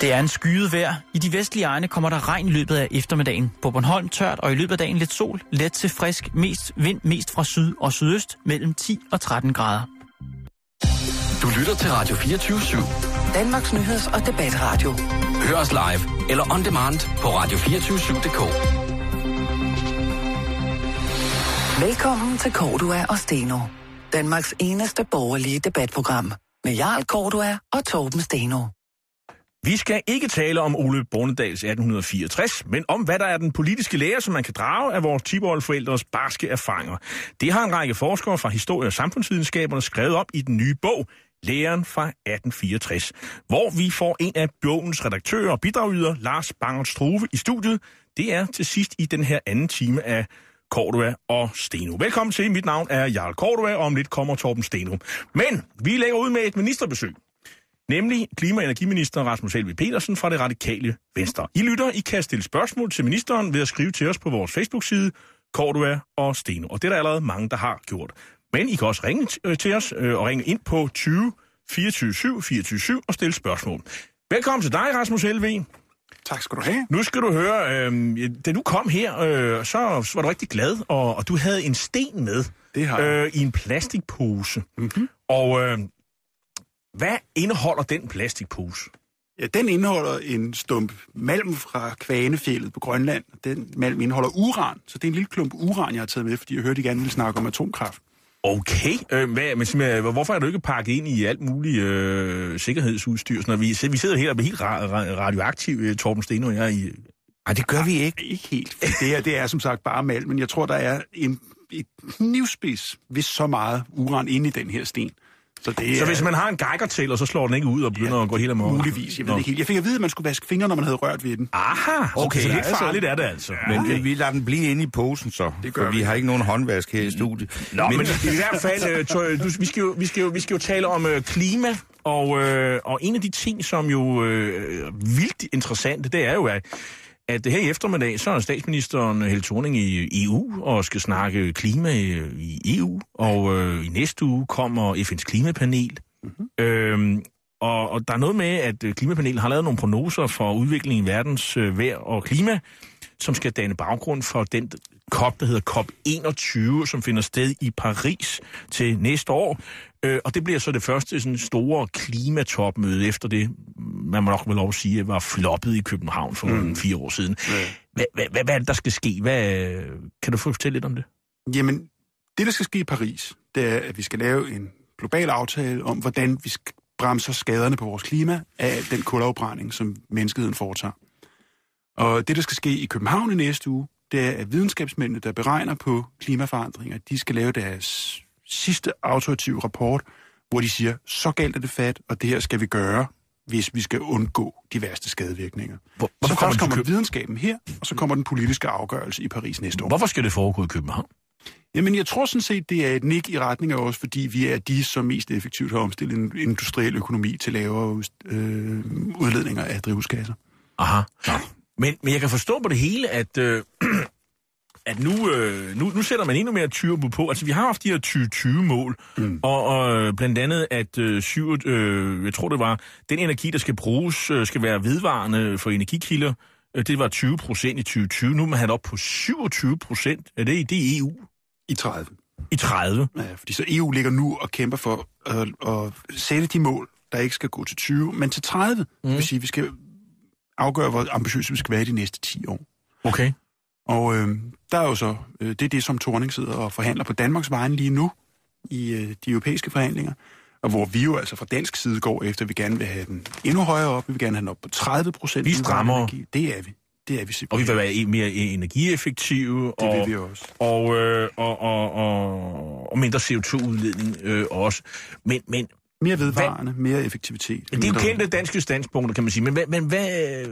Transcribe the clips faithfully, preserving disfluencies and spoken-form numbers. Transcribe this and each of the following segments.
Det er en skyet vejr. I de vestlige egne kommer der regn i løbet af eftermiddagen. På Bornholm tørt, og i løbet af dagen lidt sol. Let til frisk, mest vind mest fra syd og sydøst mellem ti og tretten grader. Du lytter til Radio fireogtyve syv. Danmarks nyheds- og debatradio. Hør os live eller on demand på radio to fire syv punktum d k. Velkommen til Cordua og Steno. Danmarks eneste borgerlige debatprogram. Med Jarl Cordua og Torben Steno. Vi skal ikke tale om Ole Bornedals atten fireogtres, men om hvad der er den politiske lære, som man kan drage af vores tipoldeforældres barske erfaringer. Det har en række forskere fra historie- og samfundsvidenskaberne skrevet op i den nye bog, Læren fra atten fireogtres, hvor vi får en af bogens redaktører og bidragyder, Lars Bangert Struve, i studiet. Det er til sidst i den her anden time af Cordua og Steno. Velkommen til. Mit navn er Jarl Cordua, og om lidt kommer Torben Steno. Men vi lægger ud med et ministerbesøg. Nemlig klima- og energiminister Rasmus Helveg Petersen fra Det Radikale Venstre. I lytter, I kan stille spørgsmål til ministeren ved at skrive til os på vores Facebook-side, Cordua og Steno. Og det er der allerede mange, der har gjort. Men I kan også ringe til os og ringe ind på tyve fireogtyve syv fireogtyve syv og stille spørgsmål. Velkommen til dig, Rasmus Helveg. Tak skal du have. Nu skal du høre, øh, da du kom her, øh, så var du rigtig glad, og, og du havde en sten med. Det har jeg. Øh, i en plastikpose. Mm-hmm. Og øh, hvad indeholder den plastikpose? Ja, den indeholder en stump malm fra Kvanefjeldet på Grønland. Den malm indeholder uran, så det er en lille klump uran, jeg har taget med, fordi jeg hørte, de gerne ville snakke om atomkraft. Okay, øh, hvad, men hvorfor er du ikke pakket ind i alt muligt øh, sikkerhedsudstyr? Når vi, vi sidder her og er helt ra- ra- radioaktiv, Torben Steno og jeg. I... Nej, det gør vi ikke. Ikke helt. Det her, det er som sagt bare malm, men jeg tror, der er en, et knivspids, hvis så meget uran inde i den her sten. Så, det så er, hvis man har en geigertæller, så slår den ikke ud og begynder ja, at gå helt amok? Muligvis, jeg ved ikke helt. Jeg fik at vide, at man skulle vaske fingre, når man havde rørt ved den. Aha, okay. Så lidt farligt er det altså. Men okay. vi lader den blive inde i posen så, det gør for vi. vi har ikke nogen håndvask her i studiet. Nå, men, men i hvert fald, tøj, du, vi, skal jo, vi, skal jo, vi skal jo tale om øh, klima, og, øh, og en af de ting, som jo øh, vildt interessante, det er jo, at at her i eftermiddag, så er statsministeren Helle Thorning i E U og skal snakke klima i E U, og øh, i næste uge kommer F N's klimapanel. Mm-hmm. Øhm, og, og der er noget med, at klimapanelet har lavet nogle prognoser for udviklingen i verdens øh, vejr og klima, som skal danne baggrund for den COP, der hedder COP enogtyve, som finder sted i Paris til næste år. Øh, og det bliver så det første sådan store klimatopmøde efter det, man må nok vel lov at sige, var floppet i København for mm. fire år siden. Mm. Hvad, hvad, hvad, hvad er det, der skal ske? Hvad, kan du fortælle lidt om det? Jamen, det, der skal ske i Paris, det er, at vi skal lave en global aftale om, hvordan vi bremser skaderne på vores klima af den kulafbrænding, som menneskeheden foretager. Og det, der skal ske i København i næste uge, det er, at videnskabsmændene, der beregner på klimaforandringer, de skal lave deres sidste autoritative rapport, hvor de siger, så galt er det fat, og det her skal vi gøre, hvis vi skal undgå de værste skadevirkninger. Hvor, så først kommer Køb... videnskaben her, og så kommer den politiske afgørelse i Paris næste år. Hvorfor skal det foregå i København? Jamen, jeg tror sådan set, det er et nik i retning af os, fordi vi er de, som mest effektivt har omstillet en industriel økonomi til lavere øh, udledninger af drivhusgasser. Aha. Ja. Men, men jeg kan forstå på det hele, at, øh, at nu, øh, nu, nu sætter man endnu mere turbo på. Altså, vi har haft de her tyve tyve-mål, mm. og, og blandt andet, at øh, syv, øh, jeg tror, det var, den energi, der skal bruges, øh, skal være vedvarende for energikilder. Øh, det var tyve procent i tyve tyve. Nu er man have op på syvogtyve procent. Er det, det i E U? I tredive. I tredive? Ja, fordi så E U ligger nu og kæmper for at, at sætte de mål, der ikke skal gå til tyve, men til tredive. Mm. Det vil sige, vi skal afgøre, hvor ambitiøse vi skal være i de næste ti år. Okay. Og øh, der er jo så, øh, det er det, som Thorning sidder og forhandler på Danmarks vegne lige nu, i øh, de europæiske forhandlinger, og hvor vi jo altså fra dansk side går efter, vi gerne vil have den endnu højere op, vi vil gerne have den op på tredive procent. Vi strammer. Det er vi. Det er vi simpelthen. Og vi vil være mere energieffektive. Det og, vil vi også. Og, øh, og, og, og, og mindre C O to udledning øh, også. Men, men mere vedvarende, hvad? Mere effektivitet. Det er jo kendte danske standpunkter, kan man sige. Men, hvad, men hvad,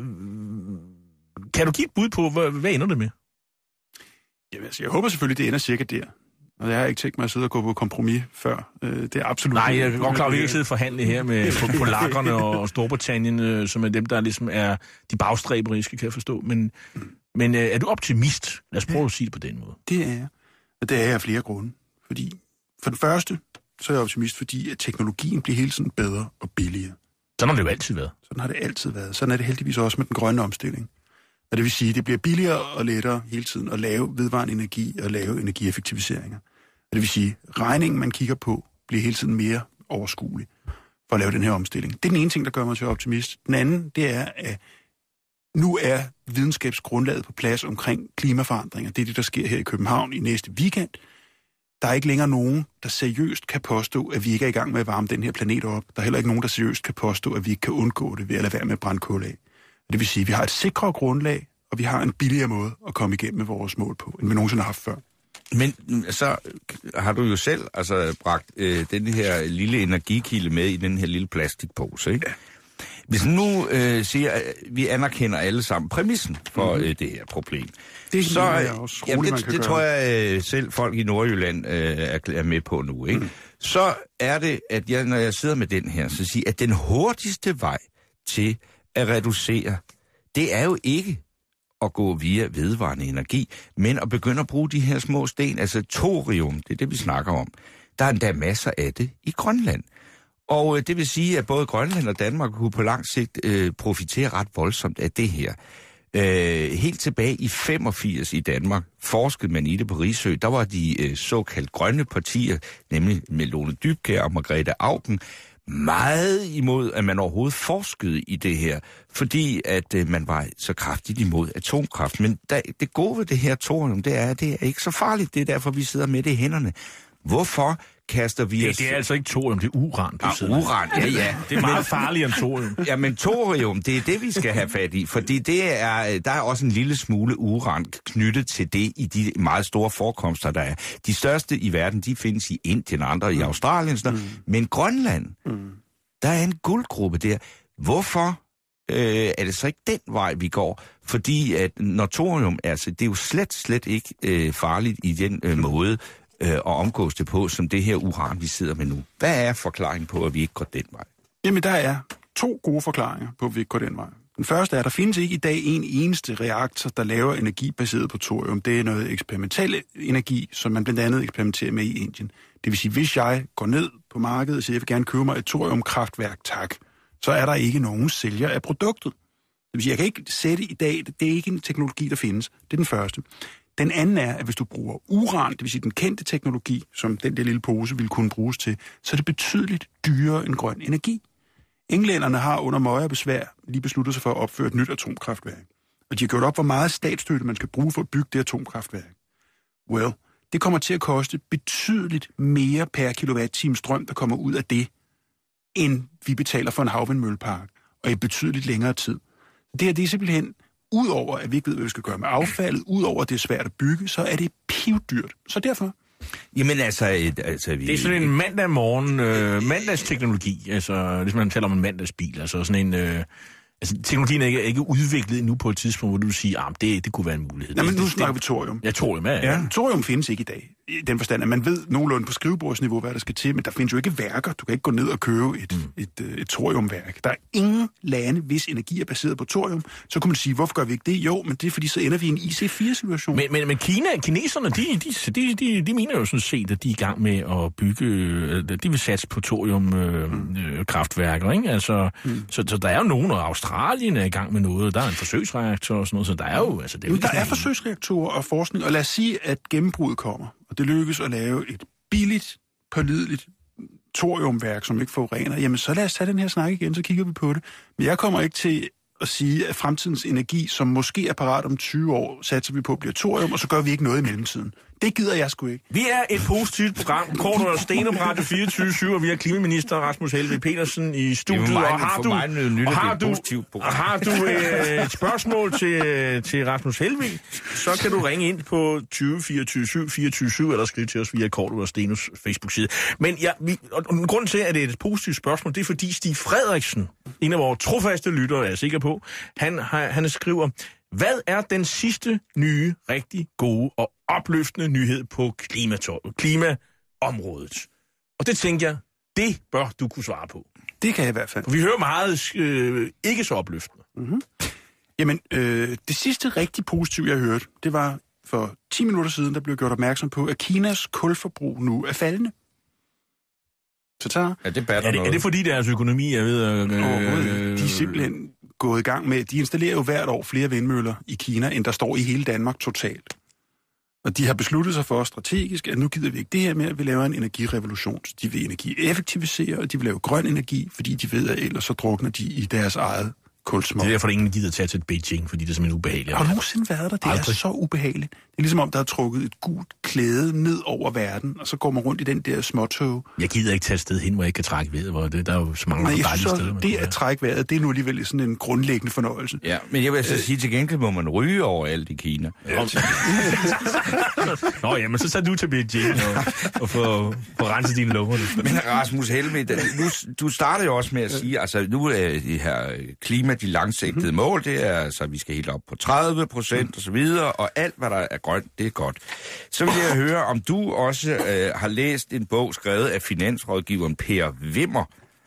kan du give et bud på, hvad, hvad ender det med? Jamen, altså, jeg håber selvfølgelig, det ender cirka der. Og jeg har ikke tænkt mig at sidde og gå på kompromis før. Det er absolut... Nej, jeg er godt klar, at vi ikke sidder og forhandle her med polakkerne og Storbritannien, som er dem, der ligesom er de bagstræberiske, kan jeg forstå. Men, men er du optimist? Lad os prøve at sige det på den måde. Det er jeg. Og det er jeg af flere grunde. Fordi for det første, så er jeg optimist, fordi at teknologien bliver hele tiden bedre og billigere. Sådan har det jo altid været. Sådan har det altid været. Sådan er det heldigvis også med den grønne omstilling. Og det vil sige, at det bliver billigere og lettere hele tiden at lave vedvarende energi og lave energieffektiviseringer. Og det vil sige, at regningen, man kigger på, bliver hele tiden mere overskuelig for at lave den her omstilling. Det er den ene ting, der gør mig til optimist. Den anden, det er, at nu er videnskabsgrundlaget på plads omkring klimaforandringer. Det er det, der sker her i København i næste weekend. Der er ikke længere nogen, der seriøst kan påstå, at vi ikke er i gang med at varme den her planet op. Der er heller ikke nogen, der seriøst kan påstå, at vi ikke kan undgå det ved at lade være med at brænde kul af. Det vil sige, at vi har et sikrere grundlag, og vi har en billigere måde at komme igennem med vores mål på, end vi nogensinde har haft før. Men så har du jo selv altså bragt øh, den her lille energikilde med i den her lille plastikpose, ikke? Ja. Hvis nu øh, siger, at vi anerkender alle sammen præmissen for mm-hmm. øh, det her problem, det så er også roligt, jamen, man det, kan det gøre. tror jeg øh, selv folk i Nordjylland øh, er, er med på nu, ikke? Mm. Så er det, at jeg, når jeg sidder med den her, så siger, at den hurtigste vej til at reducere, det er jo ikke at gå via vedvarende energi, men at begynde at bruge de her små sten, altså thorium, det er det, vi snakker om. Der er endda masser af det i Grønland. Og øh, det vil sige, at både Grønland og Danmark kunne på lang sigt øh, profitere ret voldsomt af det her. Øh, helt tilbage i femogfirs i Danmark forskede man i det på Risø. Der var de øh, såkaldt grønne partier, nemlig med Lone Dybkjær og Margrethe Auken, meget imod, at man overhovedet forskede i det her, fordi at øh, man var så kraftigt imod atomkraft. Men da, det gode ved det her thorium, det er, at det er ikke så farligt. Det er derfor, vi sidder med det i hænderne. Hvorfor kaster vi det, os... det er altså ikke thorium, det er uran, du ah, sidder. uran, ja, ja. Det er meget farligere end thorium. Ja, men thorium, det er det, vi skal have fat i, fordi det er, der er også en lille smule uran knyttet til det i de meget store forekomster, der er. De største i verden, de findes i Indien og andre mm. i Australien, mm. men Grønland, mm. der er en guldgruppe der. Hvorfor øh, er det så ikke den vej, vi går? Fordi at når thorium, altså, det er jo slet, slet ikke øh, farligt i den øh, måde, og omgås det på, som det her uran, vi sidder med nu. Hvad er forklaringen på, at vi ikke går den vej? Jamen, der er to gode forklaringer på, at vi ikke går den vej. Den første er, at der findes ikke i dag en eneste reaktor, der laver energi baseret på thorium. Det er noget eksperimental energi, som man blandt andet eksperimenterer med i Indien. Det vil sige, hvis jeg går ned på markedet og siger, jeg vil gerne købe mig et thoriumkraftværk, tak, så er der ikke nogen sælger af produktet. Det vil sige, jeg kan ikke sætte i dag, det er ikke en teknologi, der findes. Det er den første. Den anden er, at hvis du bruger uran, det vil sige den kendte teknologi, som den der lille pose ville kunne bruges til, så er det betydeligt dyrere end grøn energi. Englænderne har under møje besvær lige besluttet sig for at opføre et nyt atomkraftværk. Og de har gjort op, hvor meget statsstøtte man skal bruge for at bygge det atomkraftværk. Well, det kommer til at koste betydeligt mere per kilowatt-time strøm, der kommer ud af det, end vi betaler for en havvindmøllepark, og i betydeligt længere tid. Det her, det er simpelthen... Udover at vi ikke ved, hvad vi skal gøre med affaldet, udover at det er svært at bygge, så er det pivdyrt. Så derfor... Jamen altså... Et, altså vi, det er sådan en mandag morgen, øh, mandagsteknologi, altså hvis man taler om en mandagsbil, altså sådan en... Øh, altså teknologien er ikke, er ikke udviklet endnu på et tidspunkt, hvor du siger, at det, det kunne være en mulighed. Nej, men nu det, snakker det, vi thorium. Ja, thorium, ja, ja. ja. Thorium findes ikke i dag. I den forstand, at man ved nogenlunde på skrivebordsniveau, hvad der skal til, men der findes jo ikke værker. Du kan ikke gå ned og købe et, mm. et, et, et thoriumværk. Der er ingen lande, hvis energi er baseret på thorium. Så kunne man sige, hvorfor gør vi ikke det? Jo, men det er fordi, så ender vi i en I C fire situation. Men, men, men Kina, kineserne, de, de, de, de, de mener jo sådan set, at de er i gang med at bygge, de vil satse på thoriumkraftværker, øh, mm. ikke? Altså, mm. så, så der er jo nogen, og Australien er i gang med noget, der er en forsøgsreaktor og sådan noget, så der er jo... Altså, det er jo der er forsøgsreaktorer og forskning, og lad os sige, at gennembruddet kommer, og det lykkes at lave et billigt, pålideligt thoriumværk, som ikke forurener, jamen så lad os tage den her snak igen, så kigger vi på det. Men jeg kommer ikke til at sige, at fremtidens energi, som måske er parat om tyve år, satser vi på at blive thorium, og så gør vi ikke noget i mellemtiden. Det gider jeg sgu ikke. Vi er et positivt program. Kort og Steno på Radio fireogtyve syv, og vi har klimaminister Rasmus Helveg Petersen i studiet. Meget, og har du, nyt, og har du, og har du øh, et spørgsmål til, til Rasmus Helveg, så kan du ringe ind på tyve fireogtyve syv fireogtyve syv, eller skrive til os via Kort og Stenos Facebook-side. Men ja, vi, og grunden til, at det er et positivt spørgsmål, det er fordi Stig Frederiksen, en af vores trofaste lyttere, er jeg sikker på, han, han skriver... Hvad er den sidste nye, rigtig gode og opløftende nyhed på klimaområdet? Og det tænker jeg, det bør du kunne svare på. Det kan jeg i hvert fald. Vi hører meget øh, ikke så opløftende. Mm-hmm. Jamen, øh, det sidste rigtig positive, jeg hørte, det var for ti minutter siden, der blev gjort opmærksom på, at Kinas kulforbrug nu er faldende. Tatar. Ja, det batter er, det, noget. er det fordi deres økonomi er ved at... Øh, de er simpelthen gået i gang med... De installerer jo hvert år flere vindmøller i Kina, end der står i hele Danmark totalt. Og de har besluttet sig for strategisk, at nu gider vi ikke det her med, at vi laver en energirevolution. Så de vil energieffektivisere, og de vil lave grøn energi, fordi de ved, at ellers så drukner de i deres eget kulsmog. Det er derfor, at ingen gider tage til Beijing, fordi det er simpelthen ubehageligt. Har du nogensinde været der? Det Aldrig. er så ubehageligt. Det er ligesom om, der er trukket et gult klæde ned over verden, og så går man rundt i den der småtog. Jeg gider ikke tage et sted hen, hvor jeg ikke kan trække vejret, hvor det, der er jo så mange Nej, andre jeg dejlige synes steder. også, det at trække vejret, det er nu alligevel sådan en grundlæggende fornøjelse. Ja, men jeg vil altså øh, sige, til gengæld må man ryge overalt i Kina. Ja. Nå, jamen, så tager du til Beijing og, og får, får renset dine lunger. Men Rasmus Helmig, nu, du starter jo også med at sige, altså nu er de her klima, de langsigtede mål, det er altså, at vi skal helt op på tredive procent og så videre, og alt, hvad der er grønt, det er godt. Så vil jeg høre, om du også øh, har læst en bog skrevet af finansrådgiveren Per Wimmer,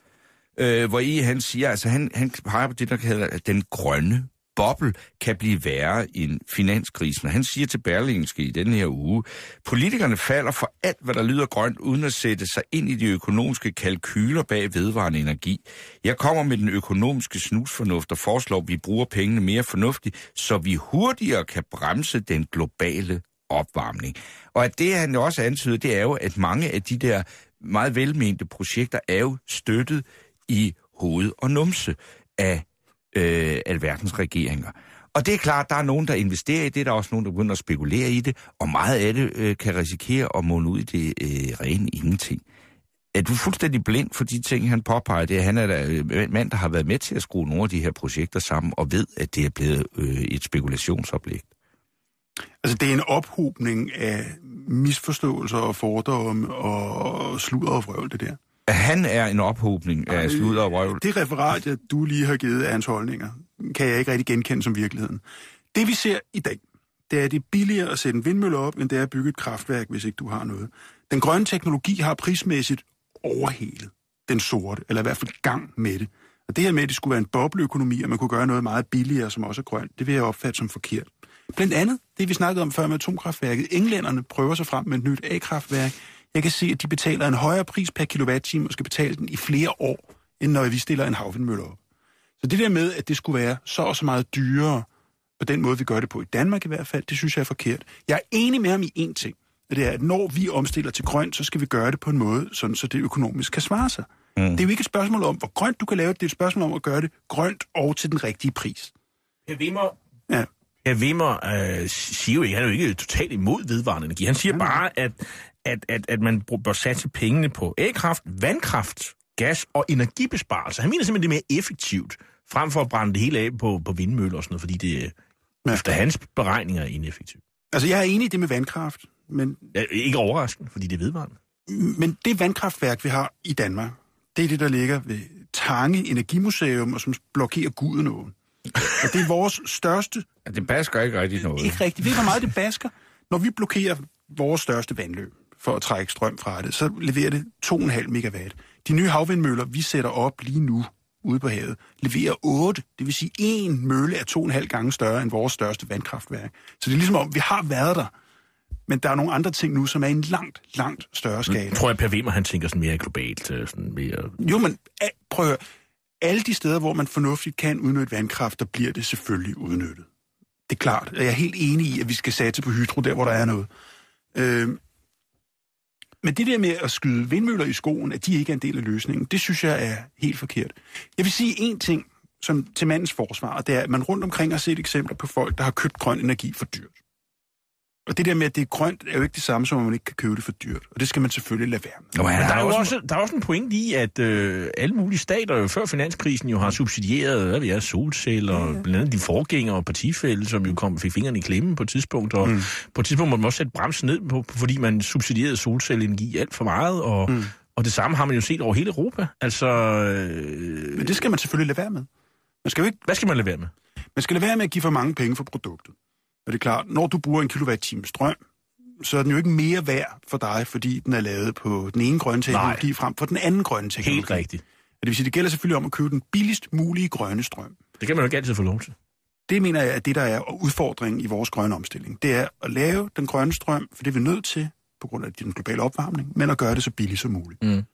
øh, hvor i han siger, altså han, han peger på det, der hedder, at den grønne boble kan blive værre end finanskrisen. Han siger til Berlingske i denne her uge, politikerne falder for alt, hvad der lyder grønt, uden at sætte sig ind i de økonomiske kalkyler bag vedvarende energi. Jeg kommer med den økonomiske snusfornuft og foreslår, at vi bruger pengene mere fornuftigt, så vi hurtigere kan bremse den globale opvarmning. Og at det, han også antyder, det er jo, at mange af de der meget velmente projekter er jo støttet i hoved og numse af øh, alverdens regeringer. Og det er klart, der er nogen, der investerer i det, der er også nogen, der begynder at spekulere i det, og meget af det øh, kan risikere at måle ud i det øh, rene ingenting. Er du fuldstændig blind for de ting, han påpeger? Det er, han er da en mand, der har været med til at skrue nogle af de her projekter sammen, og ved, at det er blevet øh, et spekulationsobjekt. Altså, det er en ophobning af misforståelser og fordomme og sludder og vrøvl, det der. Han er en ophobning af sludder og vrøvl. Det referat, jeg, du lige har givet af hans holdninger, kan jeg ikke rigtig genkende som virkeligheden. Det, vi ser i dag, det er, at det er billigere at sætte en vindmølle op, end det er at bygge et kraftværk, hvis ikke du har noget. Den grønne teknologi har prismæssigt overhalet den sorte, eller i hvert fald gang med det. Og det her med, at det skulle være en bobleøkonomi, og man kunne gøre noget meget billigere, som også er grønt, det vil jeg opfatte som forkert. Blandt andet, det vi snakkede om før med atomkraftværket, englænderne prøver sig frem med et nyt A-kraftværk. Jeg kan se, at de betaler en højere pris per kilowatt-time, og skal betale den i flere år, end når vi stiller en havvindmølle op. Så det der med, at det skulle være så og så meget dyrere, på den måde, vi gør det på i Danmark i hvert fald, det synes jeg er forkert. Jeg er enig med ham i én ting, og det er, at når vi omstiller til grønt, så skal vi gøre det på en måde, sådan så det økonomisk kan svare sig. Mm. Det er jo ikke et spørgsmål om, hvor grønt du kan lave det, det er et spørgsmål om at gøre det grønt og til den rigtige pris. Per Wimmer, ja. Per Wimmer øh, siger jo ikke, han er jo ikke totalt imod vedvarende energi. Han siger bare, at, at, at, at man bør satse pengene på A-kraft, vandkraft, gas og energibesparelser. Han mener simpelthen, det er mere effektivt, frem for at brænde det hele af på, på vindmøller og sådan noget, fordi det ja. efter hans beregninger er ineffektivt. Altså, jeg er enig i det med vandkraft, men... Ja, ikke overraskende, fordi det er vedvarende. Men det vandkraftværk, vi har i Danmark, det er det, der ligger ved Tange Energimuseum, og som blokerer Gudenåen. Og det er vores største... Ja, det basker ikke rigtig noget. Ikke rigtigt. Ved du, hvor meget det basker? Når vi blokerer vores største vandløb for at trække strøm fra det, så leverer det to komma fem megawatt. De nye havvindmøller, vi sætter op lige nu ude på havet, leverer otte. Det vil sige, en mølle er to komma fem gange større end vores største vandkraftværk. Så det er ligesom om, vi har været der. Men der er nogle andre ting nu, som er en langt, langt større skala. Jeg tror jeg, Per Wimmer, han tænker sådan mere globalt. Sådan mere... Jo, men prøv at høre. Alle de steder, hvor man fornuftigt kan udnytte vandkraft, der bliver det selvfølgelig udnyttet. Det er klart. Jeg er helt enig i, at vi skal satse på hydro, der hvor der er noget. Øh, men det der med at skyde vindmøller i skoen, at de ikke er en del af løsningen, det synes jeg er helt forkert. Jeg vil sige én ting som til mandens forsvar, og det er, at man rundt omkring har set eksempler på folk, der har købt grøn energi for dyrt. Og det der med, at det er grønt, er jo ikke det samme, som at man ikke kan købe det for dyrt. Og det skal man selvfølgelig lade være med. Nå, ja, der, er jo også, der er også en pointe i, at øh, alle mulige stater jo før finanskrisen jo har subsidieret hvad vi er, solceller, ja, ja. Blandt andet de forgængere og partifælde, som jo kom, fik fingrene i klemmen på et tidspunkt. Og mm. på et tidspunkt må man også sætte bremsen ned på, fordi man subsidierede solcelleenergi alt for meget. Og, mm. og det samme har man jo set over hele Europa. Altså, øh, Men det skal man selvfølgelig lade være med. Man skal jo ikke... Hvad skal man lade være med? Man skal lade være med at give for mange penge for produktet. Og det er klart, når du bruger en kilowatt-time strøm, så er den jo ikke mere værd for dig, fordi den er lavet på den ene grønne teknologi Nej. frem for den anden grønne teknologi. Helt rigtigt. Og det vil sige, det gælder selvfølgelig om at købe den billigst mulige grønne strøm. Det kan man jo ikke altid få lov til. Det mener jeg, at det der er udfordringen i vores grønne omstilling. Det er at lave den grønne strøm, for det er vi nødt til, på grund af den globale opvarmning, men at gøre det så billigt som muligt. Mm.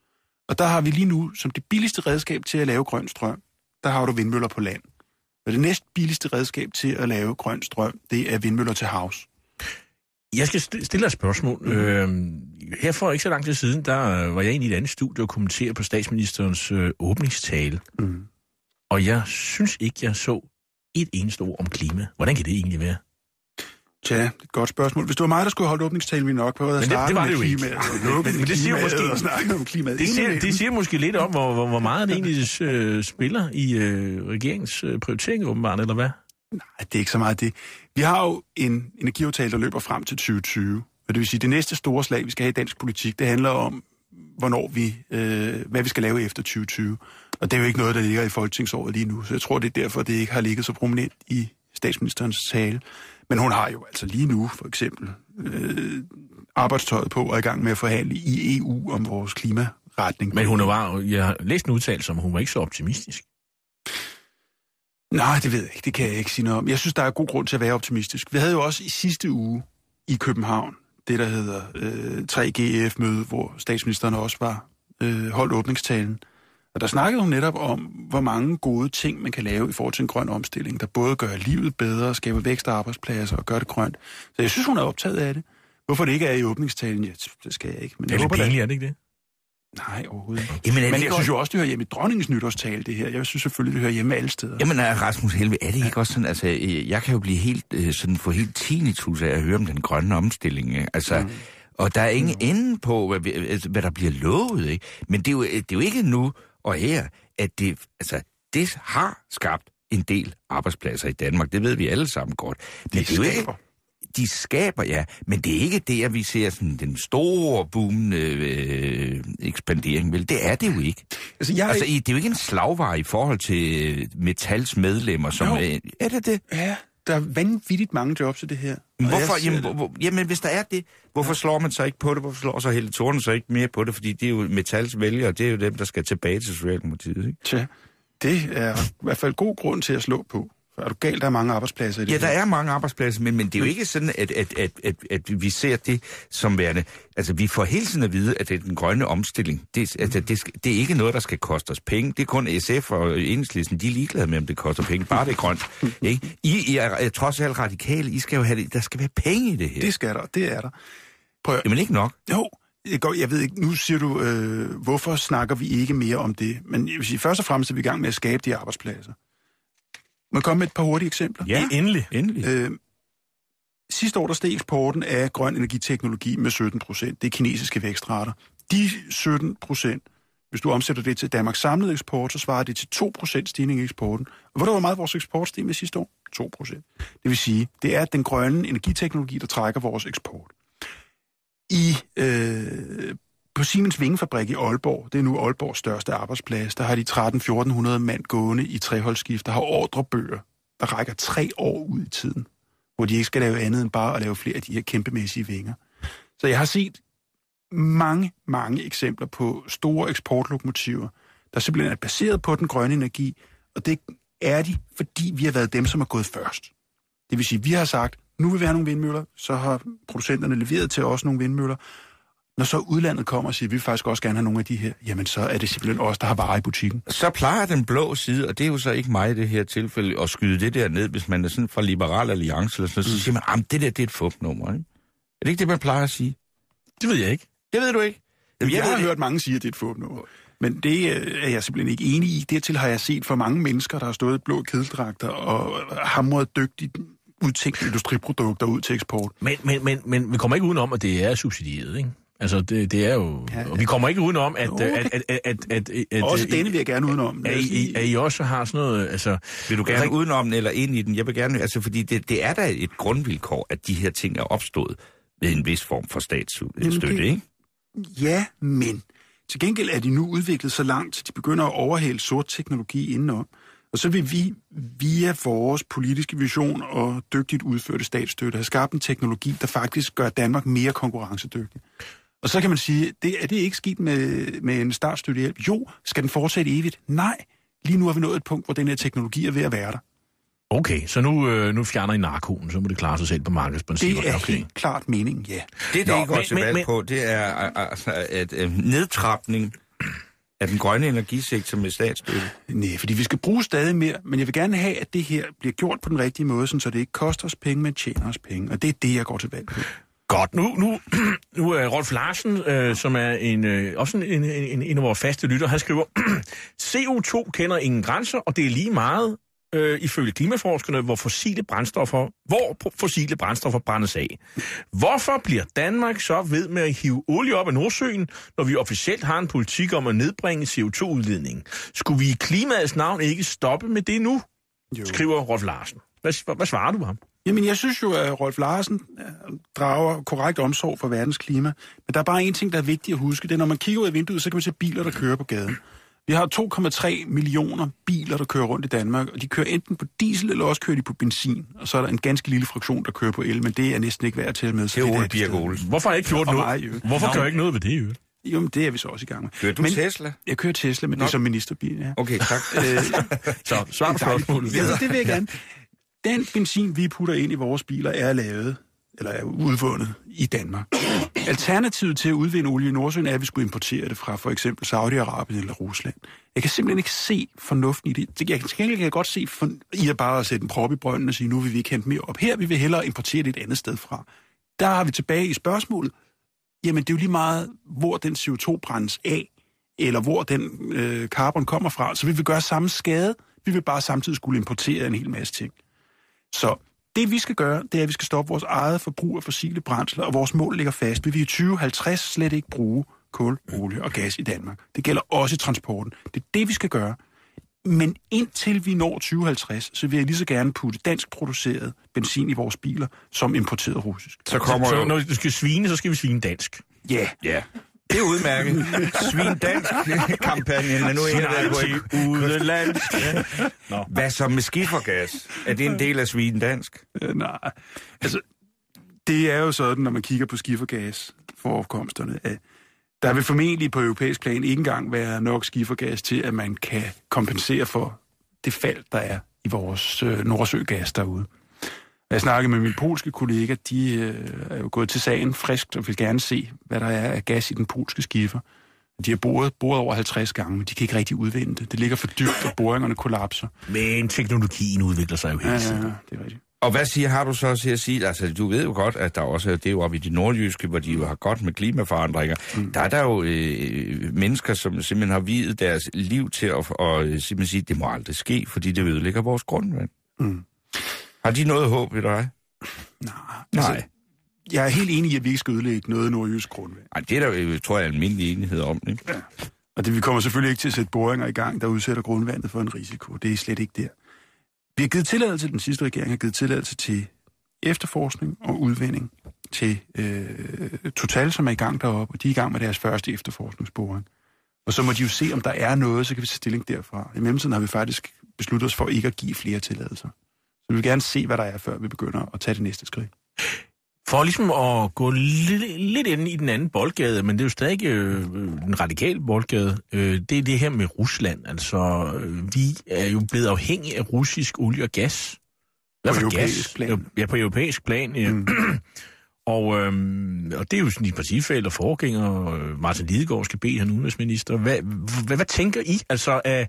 Og der har vi lige nu, som det billigste redskab til at lave grøn strøm, der har du vindmøller på land. Og det næst billigste redskab til at lave grøn strøm, det er vindmøller til havs. Jeg skal stille et spørgsmål. Mm. Øhm, her for ikke så lang tid siden, der var jeg inde i et andet studie og kommenterede på statsministerens øh, åbningstale. Mm. Og jeg synes ikke, jeg så et eneste ord om klima. Hvordan kan det egentlig være? Tja, det er et godt spørgsmål. Hvis det var mig, der skulle holde åbningstalen, ville nok prøve at starte med klimaet. Men det siger måske om klimaet. Det siger, det siger måske lidt om, hvor, hvor meget det egentlig øh, spiller i øh, regeringens øh, prioritering, åbenbart, eller hvad? Nej, det er ikke så meget det. Vi har jo en energiaftale, der løber frem til tyve tyve. Og det vil sige, det næste store slag, vi skal have i dansk politik, det handler om, hvornår vi, øh, hvad vi skal lave efter tyve tyve. Og det er jo ikke noget, der ligger i folketingsåret lige nu. Så jeg tror, det er derfor, det ikke har ligget så prominent i statsministerens tale. Men hun har jo altså lige nu, for eksempel, øh, arbejdstøjet på og er i gang med at forhandle i E U om vores klimaretning. Men hun var, jeg har læst en udtalelse om, hun var ikke så optimistisk. Nej, det ved jeg ikke. Det kan jeg ikke sige noget om. Jeg synes, der er god grund til at være optimistisk. Vi havde jo også i sidste uge i København det, der hedder øh, tre G F-møde, hvor statsministeren også var øh, holdt åbningstalen. Og der snakkede hun netop om, hvor mange gode ting, man kan lave i forhold til en grøn omstilling, der både gør livet bedre, skaber vækst og arbejdspladser og gør det grønt. Så jeg synes, hun er optaget af det. Hvorfor det ikke er i åbningstalen, ja, det skal jeg ikke. Men det er lidt pinligt, er det ikke det? Nej, overhovedet ikke. Jamen, Men jeg synes også... jo også, det hører hjemme i dronningens nytårstale, det her. Jeg synes selvfølgelig, det hører hjemme alle steder. Jamen, Rasmus Helve, er det ikke også sådan, altså, jeg kan jo blive helt, sådan, få helt tinnitus af at høre om den grønne omstilling, ikke? Altså, mm. og der er ingen mm. ende på, hvad, hvad der bliver lovet, ikke? Men det er, jo, det er jo ikke nu og her, at det, altså, det har skabt en del arbejdspladser i Danmark. Det ved vi alle sammen godt. Men de det er jo skaber. Ikke, de skaber, ja. Men det er ikke det, at vi ser sådan den store boomende øh, ekspandering, vel? Det er det jo ikke. Altså, jeg... altså, det er jo ikke en slagvare i forhold til Metals medlemmer, som... Øh, er det det? Ja, der er vanvittigt mange jobs i det her. Hvorfor? Jamen, hvor, hvor, jamen, hvis der er det, hvorfor slår man så ikke på det? Hvorfor slår så Helle Thorning så ikke mere på det? Fordi det er jo Metals vælgere, det er jo dem, der skal tilbage til Socialdemokratiet, ikke? Tja, det er i hvert fald god grund til at slå på. For er du galt, der er mange arbejdspladser i det Ja, her. der er mange arbejdspladser, men, men det er jo ikke sådan, at, at, at, at, at vi ser det som værende... Altså, vi får hele tiden at vide, at det er den grønne omstilling. Det, altså, det, det er ikke noget, der skal koste os penge. Det er kun S F og Enhedslisten, de er ligeglade med, om det koster penge. Bare det er grønt. Ikke? I, I er trods alt radikale. I skal jo have det. Der skal være penge i det her. Det skal der, det er der. Prøv. Jamen ikke nok. Jo, jeg ved ikke, nu siger du, øh, hvorfor snakker vi ikke mere om det? Men jeg vil sige, først og fremmest er vi i gang med at skabe de arbejdspladser. Må jeg komme med et par hurtige eksempler? Ja, endelig. endelig. Øh, sidste år der steg eksporten af grøn energiteknologi med sytten procent. Det er kinesiske vækstrater. De sytten procent, hvis du omsætter det til Danmarks samlede eksport, så svarer det til to procent stigning i eksporten. Og hvor der var meget vores eksport steg med sidste år? to procent. Det vil sige, det er den grønne energiteknologi, der trækker vores eksport. I, øh, på Siemens Vingefabrik i Aalborg, det er nu Aalborgs største arbejdsplads, der har de tretten til fjorten hundrede mand gående i treholdsskift, der har ordrebøger, der rækker tre år ud i tiden, hvor de ikke skal lave andet end bare at lave flere af de her kæmpemæssige vinger. Så jeg har set mange, mange eksempler på store eksportlokomotiver, der simpelthen er baseret på den grønne energi, og det er de, fordi vi har været dem, som er gået først. Det vil sige, vi har sagt, nu vil vi have nogle vindmøller, så har producenterne leveret til os nogle vindmøller. Når så udlandet kommer og siger, at vi faktisk også gerne have nogle af de her, jamen så er det simpelthen os, der har varer i butikken. Så plejer den blå side, og det er jo så ikke mig i det her tilfælde, at skyde det der ned, hvis man er sådan fra Liberal Alliance, eller sådan, mm. så siger man, at det der det er et fupnummer, ikke? Er det ikke det, man plejer at sige? Det ved jeg ikke. Det ved du ikke? Jamen, jeg, jeg har det. hørt mange sige, at det er et fupnummer. Men det er jeg simpelthen ikke enig i. Dertil har jeg set for mange mennesker, der har stået i blå kedeldragter og hamret dygtigt udtænkt industriprodukter ud til eksport. Men, men, men, men vi kommer ikke udenom, at det er subsidieret, ikke? Altså, det, det er jo... Ja, ja. Og vi kommer ikke udenom, at... Jo, at, at, at, at, at, at også at, denne vil jeg gerne udenom. At, at, I, at I også har sådan noget... Altså, vil du gerne ring... udenom den eller ind i den? Jeg vil gerne... Altså, fordi det, det er da et grundvilkår, at de her ting er opstået ved en vis form for statsstøtte, det... ikke? Ja, men... Til gengæld er de nu udviklet så langt, at de begynder at overhale sort teknologi indenom. Og så vil vi via vores politiske vision og dygtigt udførte statsstøtte have skabt en teknologi, der faktisk gør Danmark mere konkurrencedygtig. Og så kan man sige, det, er det ikke sket med, med en startstøttehjælp? Jo, skal den fortsætte evigt? Nej. Lige nu har vi nået et punkt, hvor den her teknologi er ved at være der. Okay, så nu, øh, nu fjerner I narkoen, så må det klare sig selv på markedsprincipper. Det er okay. Helt klart meningen, ja. Det, det Nå, går til valg på, det er altså, at øh, nedtrapning af den grønne energisektor med statsstøtte? Nej, fordi vi skal bruge stadig mere, men jeg vil gerne have, at det her bliver gjort på den rigtige måde, så det ikke koster os penge, men tjener os penge. Og det er det, jeg går til valg på. Godt, nu, nu, nu er Rolf Larsen, øh, som er en, øh, også en, en, en, en af vores faste lytter, han skriver, C O to kender ingen grænser, og det er lige meget, øh, ifølge klimaforskerne, hvor fossile brændstoffer, hvor fossile brændstoffer brændes af. Hvorfor bliver Danmark så ved med at hive olie op af Nordsøen, når vi officielt har en politik om at nedbringe C O to udledningen? Skulle vi i klimaets navn ikke stoppe med det nu? Jo. Skriver Rolf Larsen. Hvad, hvad svarer du ham? Jamen, jeg synes jo, at Rolf Larsen drager korrekt omsorg for verdens klima. Men der er bare en ting, der er vigtigt at huske. Det er, når man kigger ud af vinduet, så kan man se biler, der kører på gaden. Vi har to komma tre millioner biler, der kører rundt i Danmark, og de kører enten på diesel, eller også kører de på benzin. Og så er der en ganske lille fraktion, der kører på el, men det er næsten ikke værd til med. Det er Ole Birk Olesen. Hvorfor har jeg ikke gjort noget? Hvorfor gør jeg ikke noget ved det, jo? Jo, men det er vi så også i gang med. Kører du men, Tesla? Jeg kører Tesla, men Nå. det er som ministerbil, ja. Okay, tak. så svar på spørgsmålet. Ja, det vil jeg gerne. Den benzin, vi putter ind i vores biler, er lavet, eller er udvundet i Danmark. Alternativet til at udvinde olie i Nordsøen er, at vi skulle importere det fra for eksempel Saudi-Arabien eller Rusland. Jeg kan simpelthen ikke se fornuften i det. Jeg kan, jeg kan godt se for, i at bare sætte en prop i brønden og sige, nu vil vi ikke hente mere op her, vi vil hellere importere det et andet sted fra. Der har vi tilbage i spørgsmålet. Jamen, det er jo lige meget, hvor den C O to brændes af, eller hvor den øh, carbon kommer fra, så vil vi gøre samme skade. Vi vil bare samtidig skulle importere en hel masse ting. Så det, vi skal gøre, det er, at vi skal stoppe vores eget forbrug af fossile brændsler, og vores mål ligger fast. Vi vil i tyve halvtreds slet ikke bruge kul, olie og gas i Danmark. Det gælder også i transporten. Det er det, vi skal gøre. Men indtil vi når tyve halvtreds, så vil jeg lige så gerne putte dansk produceret benzin i vores biler, som importeret russisk. Så kommer så, når vi skal svine, så skal vi svine dansk. Ja. Yeah. Ja. Yeah. Det er udmærket. Svin dansk-kampagnen er nu en af til udenlands. Ja. Hvad så med skifergas? Er det en del af svin dansk? Øh, nej. Altså, det er jo sådan, når man kigger på skifergas forekomsterne, at der vil formentlig på europæisk plan ikke engang være nok skifergas til, at man kan kompensere for det fald, der er i vores øh, Nordsøgas derude. Jeg snakkede med min polske kollega, de øh, er jo gået til sagen friskt og vil gerne se, hvad der er af gas i den polske skifer. De har boret, boret over halvtreds gange, men de kan ikke rigtig udvinde det. Det ligger for dybt, og boringerne kollapser. Men teknologien udvikler sig jo hele tiden. Ja, ja, det er rigtigt. Og hvad siger, har du så til at sige? Altså, du ved jo godt, at der også det er jo oppe i de nordjyske, hvor de jo har godt med klimaforandringer. Mm. Der er der jo øh, mennesker, som simpelthen har viet deres liv til at og, simpelthen sige, at det må aldrig ske, fordi det ødelægger vores grundvand. Mm. Har de noget håb ved dig? Nej. Altså, Nej. Jeg er helt enig i, at vi ikke skal ødelægge noget nordjysk grundvand. Ej, det er der jo, tror jeg, almindelig enighed om, ikke? Ja. Og det, vi kommer selvfølgelig ikke til at sætte boringer i gang, der udsætter grundvandet for en risiko. Det er slet ikke der. Vi har givet tilladelse, den sidste regering har givet tilladelse til efterforskning og udvinding til øh, Total, som er i gang deroppe, og de er i gang med deres første efterforskningsboring. Og så må de jo se, om der er noget, så kan vi tage stilling derfra. I mellemtiden har vi faktisk besluttet os for ikke at give flere tilladelser. Så vi vil gerne se, hvad der er, før vi begynder at tage det næste skridt. For ligesom at gå lidt, lidt ind i den anden boldgade, men det er jo stadig øh, en radikal boldgade, øh, det er det her med Rusland. Altså, øh, vi er jo blevet afhængige af russisk olie og gas. Hvad på europæisk plan? Ja, på europæisk plan, ja. Mm. og, øh, og det er jo sådan de partifæller, forgængere, Martin Lidegaard skal bede han udenrigsminister. Hvad, hvad, hvad tænker I? Altså, øh,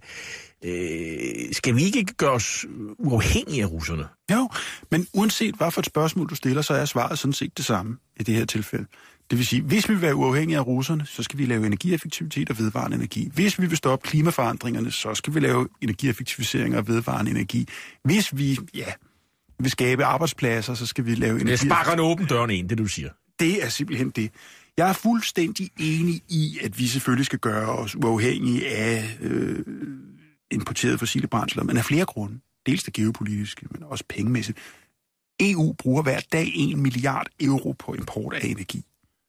øh, skal vi ikke gøre os uafhængige af russerne? Jo, men uanset hvad for et spørgsmål du stiller, så er svaret sådan set det samme i det her tilfælde. Det vil sige, hvis vi vil være uafhængige af russerne, så skal vi lave energieffektivitet og vedvarende energi. Hvis vi vil stoppe klimaforandringerne, så skal vi lave energieffektivisering og vedvarende energi. Hvis vi, ja, vil skabe arbejdspladser, så skal vi lave energi. Det sparker en åben døren ind, det du siger. Det er simpelthen det. Jeg er fuldstændig enig i, at vi selvfølgelig skal gøre os uafhængige af øh, importerede fossile brændsler, men af flere grunde. Dels det geopolitiske, men også pengemæssigt. E U bruger hver dag en milliard euro på import af energi.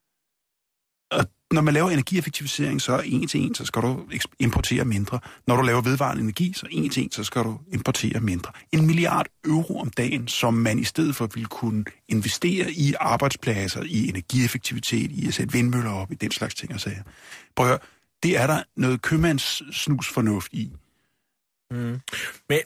Og når man laver energieffektivisering, så er en til en, så skal du importere mindre. Når du laver vedvarende energi, så en til en, så skal du importere mindre. En milliard euro om dagen, som man i stedet for vil kunne investere i arbejdspladser, i energieffektivitet, i at sætte vindmøller op, i den slags ting og sager. Prøv at høre, det er der noget købmandssnusfornuft i. Mm. Men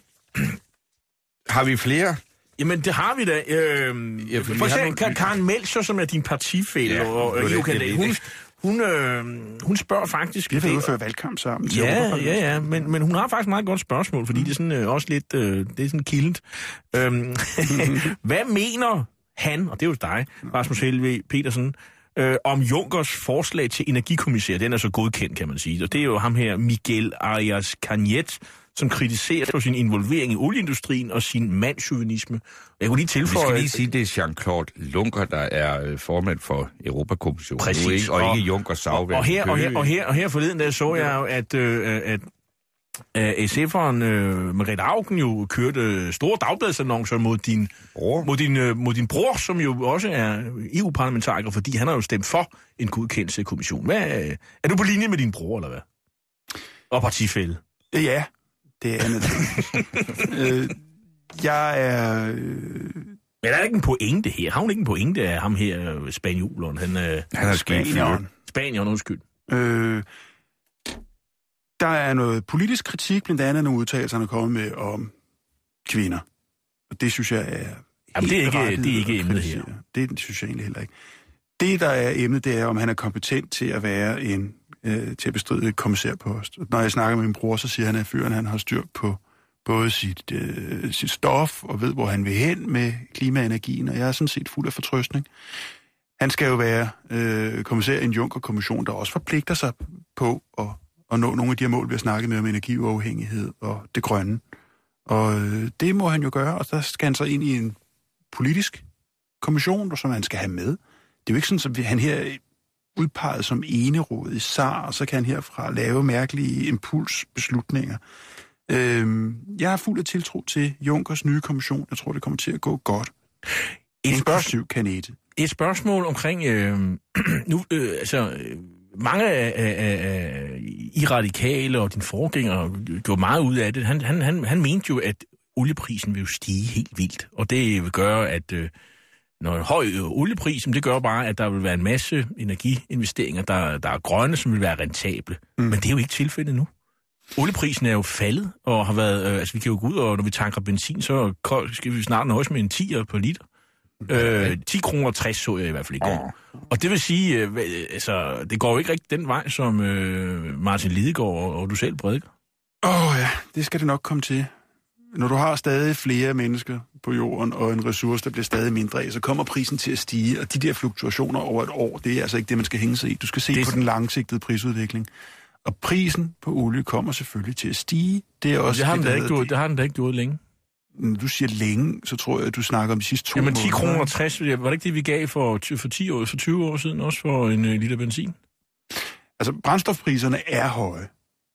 har vi flere? Jamen, det har vi da. Øh, ja, for eksempel nogle... Karen Melchior, som er din partifælle ja, og E U-kandidat, hun, hun, øh, hun spørger faktisk... Vi har været udført valgkamp sammen. Ja, ja, ja, men, men hun har faktisk et meget godt spørgsmål, fordi mm. det er sådan, øh, også lidt øh, det er sådan kildent. Øhm, hvad mener han, og det er jo dig, Rasmus Helveg Petersen, øh, om Junckers forslag til energikommissær? Den er så godkendt, kan man sige. Og det er jo ham her, Miguel Arias Cañete, som kritiserer på sin involvering i olieindustrien og sin mandschauvinisme. Jeg kunne lige tilføje... Vi skal lige sige, det er Jean-Claude Juncker, der er formand for Europakommissionen. Præcis. Ikke, og, og ikke Junckers sagvægt. Og her, og, her, og, her, og her forleden, der så jeg jo, at, øh, at øh, S F'eren øh, Margrethe Auken jo kørte store dagbladsannoncer mod din, mod, din, øh, mod din bror, som jo også er E U-parlamentariker, fordi han har jo stemt for en godkendelseskommission. Hvad, øh, er du på linje med din bror, eller hvad? Og partifælle? Ja. Det er andet. øh, jeg er... Øh... Men er der ikke en pointe her? Har hun ikke en pointe af ham her, spanioleren? Han, øh, han er spanieren. Spanieren, undskyld. Øh, der er noget politisk kritik, blandt andet nogle udtalelser, han er kommet med om kvinder. Og det synes jeg er... Jamen, det er ikke, det er ikke emnet her. Det synes jeg egentlig heller ikke. Det, der er emnet, det er, om han er kompetent til at være en... til at bestride et kommissærpost. Når jeg snakker med min bror, så siger han, at fyren han har styr på både sit, øh, sit stof og ved, hvor han vil hen med klimaenergien, og jeg er sådan set fuld af fortrøstning. Han skal jo være øh, kommissær i en Juncker-kommission, der også forpligter sig på at, at nå nogle af de her mål, vi har snakket med om energiuafhængighed og det grønne. Og øh, det må han jo gøre, og der skal han så ind i en politisk kommission, som han skal have med. Det er jo ikke sådan, at han her udpeget som enerådig zar, og så kan han herfra lave mærkelige impulsbeslutninger. Øhm, jeg er fuld af tiltro til Junckers nye kommission. Jeg tror, det kommer til at gå godt. En spørgsmål, Kanete. Et spørgsmål omkring... Øh, nu, øh, altså, mange af, af, af I radikale og din forgænger gjorde meget ud af det. Han, han, han, han mente jo, at olieprisen vil jo stige helt vildt, og det vil gøre, at... Øh, Når en høj oliepris, det gør bare, at der vil være en masse energiinvesteringer, der, der er grønne, som vil være rentable. Mm. Men det er jo ikke tilfældet nu. Olieprisen er jo faldet, og har været, øh, altså vi kan jo gå ud, og når vi tanker benzin, så skal vi snart nøjes med en tier per liter. Øh, ti kroner og tres så jeg i hvert fald i går. Oh. Og det vil sige, øh, altså, det går jo ikke rigtig den vej, som øh, Martin Lidegaard og, og du selv prædiker. Åh oh, ja, det skal det nok komme til. Når du har stadig flere mennesker på jorden, og en ressource, der bliver stadig mindre af, så kommer prisen til at stige, og de der fluktuationer over et år, det er altså ikke det, man skal hænge sig i. Du skal se det på den langsigtede prisudvikling. Og prisen på olie kommer selvfølgelig til at stige. Det er også det har, det, den, ikke gjort, det har den da ikke gjort længe. Når du siger længe, så tror jeg, at du snakker om de sidste to Jamen ti kroner og tres, var det ikke det, vi gav for, for ti år, for tyve år siden, også for en uh, liter benzin? Altså, brændstofpriserne er høje.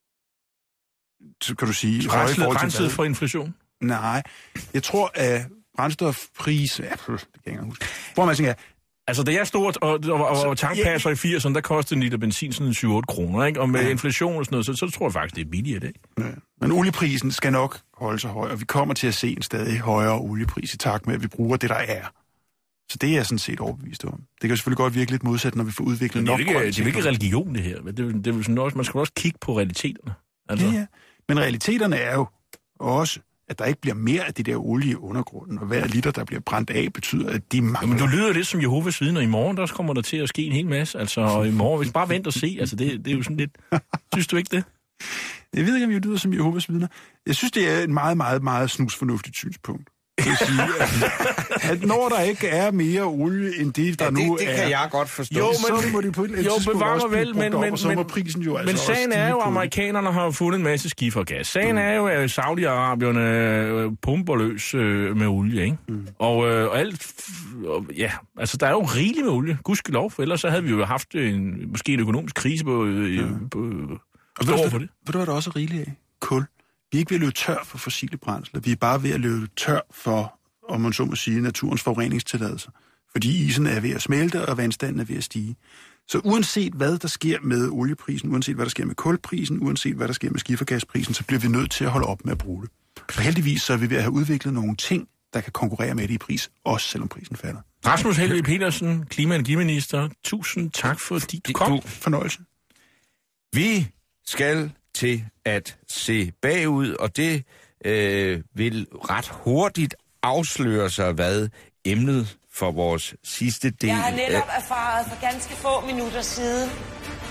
Så kan du sige... Renset for inflation? Nej, jeg tror, at brændstofpris... Ja, det kan jeg ikke huske. Hvor man tænker... Altså, da jeg stod og, og, og, og tankpasser ja, i firserne, der kostede en liter benzin sådan syv otte kroner, ikke? Og med ja. inflation og sådan noget, så, så tror jeg faktisk, det er billigere det. Ja. Men olieprisen skal nok holde sig høj, og vi kommer til at se en stadig højere oliepris i takt med, at vi bruger det, der er. Så det er jeg sådan set overbevist om. Det kan selvfølgelig godt virke lidt modsat, når vi får udviklet nok. Det er ikke, det er ikke religion, det her. Det, det er sådan også, man skal også kigge på realiteterne. Altså. Ja, ja. Men realiteterne er jo også, at der ikke bliver mere af det der olie i undergrunden, og hver liter, der bliver brændt af, betyder, at de mangler. Men du lyder lidt som Jehovas vidner. I morgen, der kommer der til at ske en hel masse. Altså, og i morgen, hvis bare vent og se, altså, det, det er jo sådan lidt... Synes du ikke det? Jeg ved ikke, om jeg lyder som Jehovas vidner. Jeg synes, det er et meget, meget, meget snusfornuftigt synspunkt. Det vil sige, at, at når der ikke er mere olie end det, der ja, det, nu det er... det kan jeg godt forstå. Jo, men, så må de på et jo, bevar mig vel, men, men, så må prisen jo altså men sagen er jo, at amerikanerne har fundet en masse skifergas. Sagen mm. er jo, at Saudi-Arabierne pumper løs øh, med olie, ikke? Mm. Og, øh, og alt... Og, ja, altså, der er jo rigeligt med olie. Gudskelov, for ellers så havde vi jo haft en, måske en økonomisk krise på... Øh, ja. på og ved, du, det. ved du, hvad der også er rigeligt af? Kul. Vi er ikke ved at løbe tør for fossile brændsler. Vi er bare ved at løbe tør for, om man så må sige, naturens forureningstilladelser. Fordi isen er ved at smelte, og vandstanden er ved at stige. Så uanset hvad der sker med olieprisen, uanset hvad der sker med kulprisen, uanset hvad der sker med skifergasprisen, så bliver vi nødt til at holde op med at bruge det. Og heldigvis så er vi ved at have udviklet nogle ting, der kan konkurrere med det i pris, også selvom prisen falder. Rasmus Helveg Petersen, klima- og energiminister, tusind tak, fordi du kom. Fornøjelse. Vi skal til at se bagud, og det øh, vil ret hurtigt afsløre sig, hvad emnet for vores sidste del... Jeg har netop erfaret for ganske få minutter siden,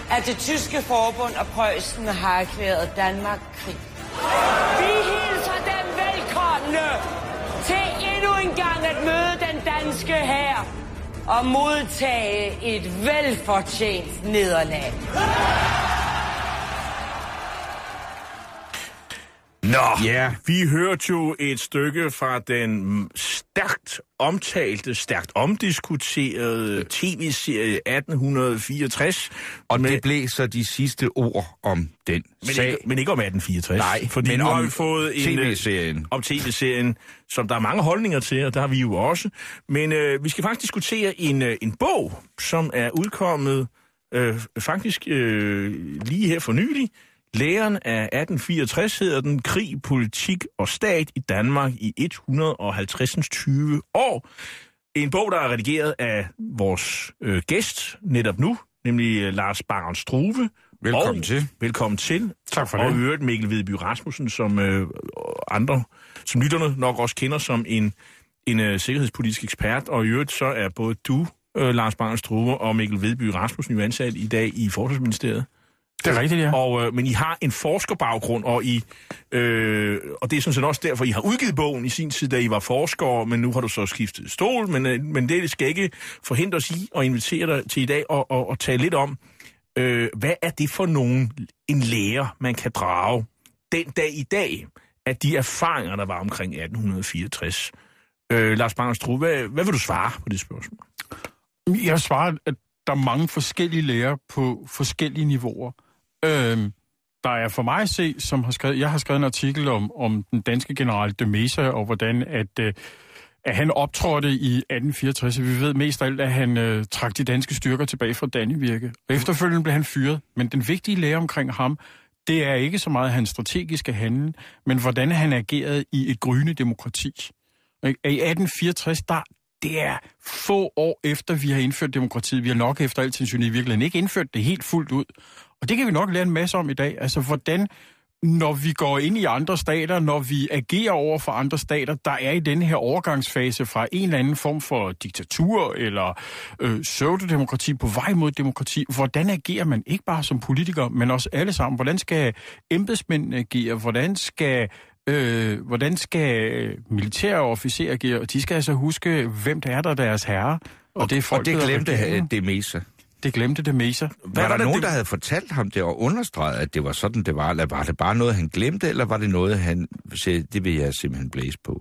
at det tyske forbund og Preussen har erklæret Danmark krig. Vi hilser dem velkomne til endnu en gang at møde den danske hær og modtage et velfortjent nederlag. Nå, yeah. Vi hørte jo et stykke fra den stærkt omtalte, stærkt omdiskuterede tv-serie atten fireogtres. Og med, det blev så de sidste ord om den men sag. Ikke, men ikke om atten fireogtres. Nej, fordi men nu om har vi fået en, tv-serien. Om tv-serien, som der er mange holdninger til, og der har vi jo også. Men øh, vi skal faktisk diskutere en, øh, en bog, som er udkommet øh, faktisk øh, lige her for nylig. Læren af atten fireogtres hedder den, Krig, politik og stat i Danmark i et hundrede og halvtreds tyve år. En bog, der er redigeret af vores øh, gæst netop nu, nemlig øh, Lars Baren Struve. Velkommen og, til. Velkommen til. Tak for det. Og øvrigt Mikkel Vedby Rasmussen, som øh, andre, som lytterne nok også kender som en, en øh, sikkerhedspolitisk ekspert. Og i øvrigt så er både du, øh, Lars Baren Struve, og Mikkel Vedby Rasmussen jo ansat i dag i Forsvarsministeriet. Det er rigtigt, ja. Og, øh, men I har en forskerbaggrund, og, I, øh, og det er sådan set også derfor, I har udgivet bogen i sin tid, da I var forskere, men nu har du så skiftet stol. Men, øh, men det skal ikke forhindre os i at invitere dig til i dag og, og, og tale lidt om, øh, hvad er det for nogen, en lære, man kan drage den dag i dag, af de erfaringer, der var omkring atten fireogtres. Øh, Lars Baren Struve, hvad, hvad vil du svare på det spørgsmål? Jeg svarer, at der er mange forskellige lærer på forskellige niveauer. Øhm, der er for mig at se, som har skrevet, jeg har skrevet en artikel om, om den danske general de Meza, og hvordan at, øh, at han optrådte i atten fireogtres. Vi ved mest af alt, at han øh, trak de danske styrker tilbage fra Dannevirke. Og efterfølgende blev han fyret. Men den vigtige lære omkring ham, det er ikke så meget hans strategiske handling, men hvordan han agerede i et gryende demokrati. I atten fireogtres, der det er få år efter, vi har indført demokratiet. Vi har nok efter alt sandsynligt i virkeligheden ikke indført det helt fuldt ud. Og det kan vi nok lære en masse om i dag. Altså, hvordan, når vi går ind i andre stater, når vi agerer over for andre stater, der er i denne her overgangsfase fra en eller anden form for diktatur eller øh, pseudodemokrati på vej mod demokrati. Hvordan agerer man ikke bare som politiker, men også alle sammen? Hvordan skal embedsmændene agere? Hvordan skal... Øh, hvordan skal militære officerer agere? De skal altså huske, hvem der er der deres herre. Og, og det, og det glemte de Meza. Det glemte de Meza. Var, var der, der nogen, det? der havde fortalt ham det og understreget, at det var sådan, det var? Eller var det bare noget, han glemte, eller var det noget, han sagde, det vil jeg simpelthen blæse på?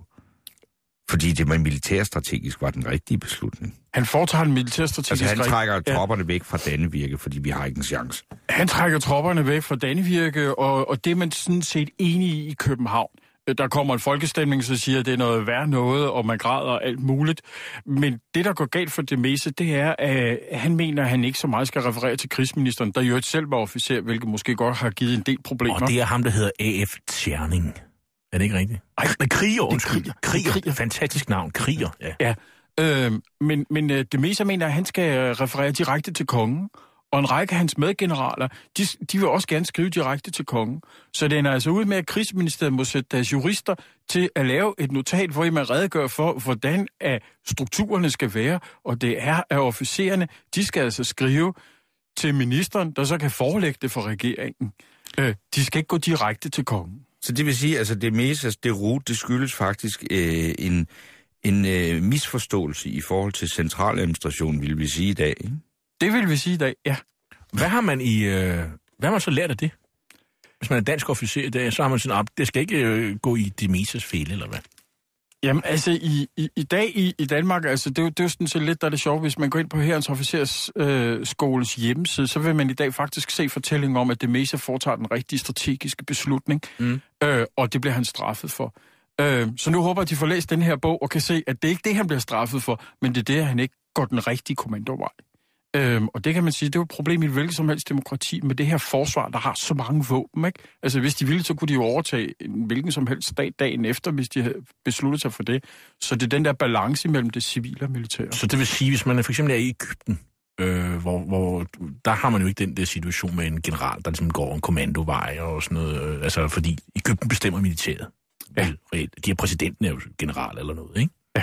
Fordi det var militærstrategisk var den rigtige beslutning. Han foretager en militærstrategisk... Altså han trækker ja. tropperne væk fra Dannevirke, fordi vi har ikke en chance. Han trækker tropperne væk fra Dannevirke, og, og det er man sådan set enig i i København. Der kommer en folkestemning, så siger, at det er noget værd noget, og man græder alt muligt. Men det, der går galt for de Meza, det er, at han mener, at han ikke så meget skal referere til krigsministeren, der jo selv var officer, hvilket måske godt har givet en del problemer. Og det er ham, der hedder A F Tscherning. Er det ikke rigtigt? Ej, men Kriger, undskyld. Kriger. Kriger. Kriger. Fantastisk navn. Kriger, ja. Ja, øh, men, men de Meza mener, at han skal referere direkte til kongen. Og en række af hans medgeneraler, de, de vil også gerne skrive direkte til kongen. Så det er altså ud med, at krigsministeriet må sætte deres jurister til at lave et notat, hvor man redegør for, hvordan at strukturerne skal være. Og det er, at officererne, de skal altså skrive til ministeren, der så kan forelægge det for regeringen. Øh, de skal ikke gå direkte til kongen. Så det vil sige, altså det Mezas derute, det skyldes faktisk øh, en, en øh, misforståelse i forhold til centraladministrationen, vil vi sige i dag, ikke? Det vil vi sige i dag, ja. Hvad har man i øh, hvad har man så lært af det? Hvis man er dansk officer i dag, så har man sådan, at det skal ikke øh, gå i de Mezas fælde, eller hvad? Jamen, altså, i, i, i dag i, i Danmark, altså, det er jo, det er jo sådan så lidt, der er det sjovt, hvis man går ind på Hærens Officersskoles øh, hjemmeside, så vil man i dag faktisk se fortællingen om, at de Meza foretager den rigtige strategiske beslutning, mm. øh, og det bliver han straffet for. Øh, så nu håber jeg, at de får læst den her bog, og kan se, at det ikke er det, han bliver straffet for, men det er det, at han ikke går den rigtige kommandovej. Øhm, og det kan man sige, det er jo et problem i et hvilket som helst demokrati med det her forsvar, der har så mange våben, ikke? Altså hvis de ville, så kunne de jo overtage en hvilken som helst stat dagen efter, hvis de havde besluttet sig for det. Så det er den der balance mellem det civile og militære. Så det vil sige, hvis man for eksempel er i Egypten, øh, hvor, hvor der har man jo ikke den der situation med en general, der ligesom går en kommandovej og sådan noget, øh, altså fordi Egypten bestemmer militæret. Ja. De her præsidenten er jo general eller noget, ikke? Ja.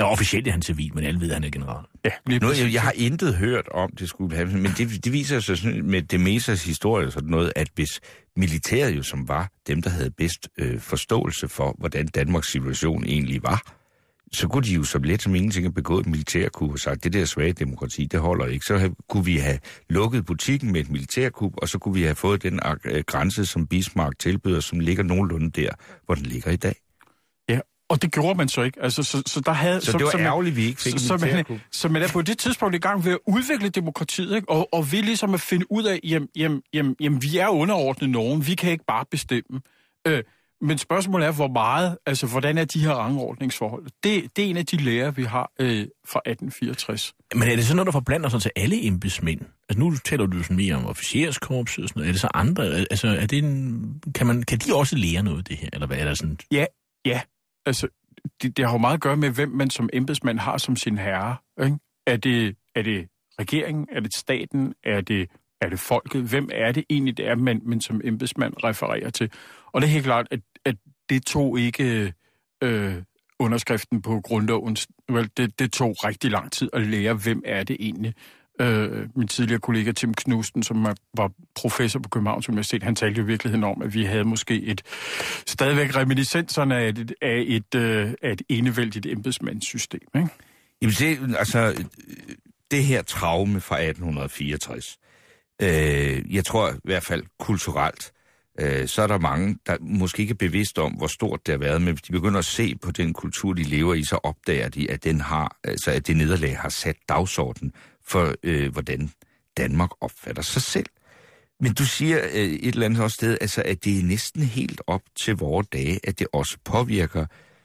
Ja, officielt er han civil, men alle ved, at han er general. Ja, nu, jeg, jeg har intet hørt om, det skulle have, men det, det viser sig sådan, med Demesas historie og sådan noget, at hvis militæret jo, som var dem, der havde bedst øh, forståelse for, hvordan Danmarks situation egentlig var, så kunne de jo så let som ingenting have begået et militærkup og sagt, det der svage demokrati, det holder ikke. Så have, kunne vi have lukket butikken med et militærkup, og så kunne vi have fået den øh, grænse, som Bismarck tilbyder, som ligger nogenlunde der, hvor den ligger i dag. Ja, og det gjorde man så ikke. Altså, så, så, der havde, så, så det var ærgerligt, vi ikke fik så, et militærkup. Så, så man er på det tidspunkt i gang ved at udvikle demokratiet, ikke? Og, og vi ligesom at finde ud af, jamen, jamen, jamen, jamen vi er underordnet nogen, vi kan ikke bare bestemme. Øh, Men spørgsmålet er, hvor meget, altså hvordan er de her rangordningsforhold? Det, det er en af de lærer, vi har øh, fra atten fireogtres. Men er det sådan noget, der forblander sig til alle embedsmænd? Altså nu taler du sådan mere om officerskorpset og sådan noget. Er det så andre? Altså er det en, kan, man, kan de også lære noget af det her? Eller hvad er der sådan? Ja, ja. Altså det, det har jo meget at gøre med, hvem man som embedsmand har som sin herre. Ikke? Er, det, er det regeringen? Er det staten? Er det, er det folket? Hvem er det egentlig, det er, man, man som embedsmand refererer til? Og det er helt klart, at, at det tog ikke øh, underskriften på grundloven. Vel, det, det tog rigtig lang tid at lære, hvem er det egentlig. Øh, min tidligere kollega Tim Knudsen, som var professor på Københavns Universitet, han talte jo i virkeligheden om, at vi havde måske et stadigvæk reminiscenserne af et, af et, øh, af et enevældigt embedsmandssystem. Ikke? Jamen det, altså, det her traume fra atten fireogtres, øh, jeg tror i hvert fald kulturelt, så er der mange, der måske ikke er bevidst om, hvor stort det har været, men hvis de begynder at se på den kultur, de lever i, så opdager de, at, den har, altså at det nederlag har sat dagsordenen for, øh, hvordan Danmark opfatter sig selv. Men du siger øh, et eller andet også sted, altså, at det er næsten helt op til vore dage, at det også påvirker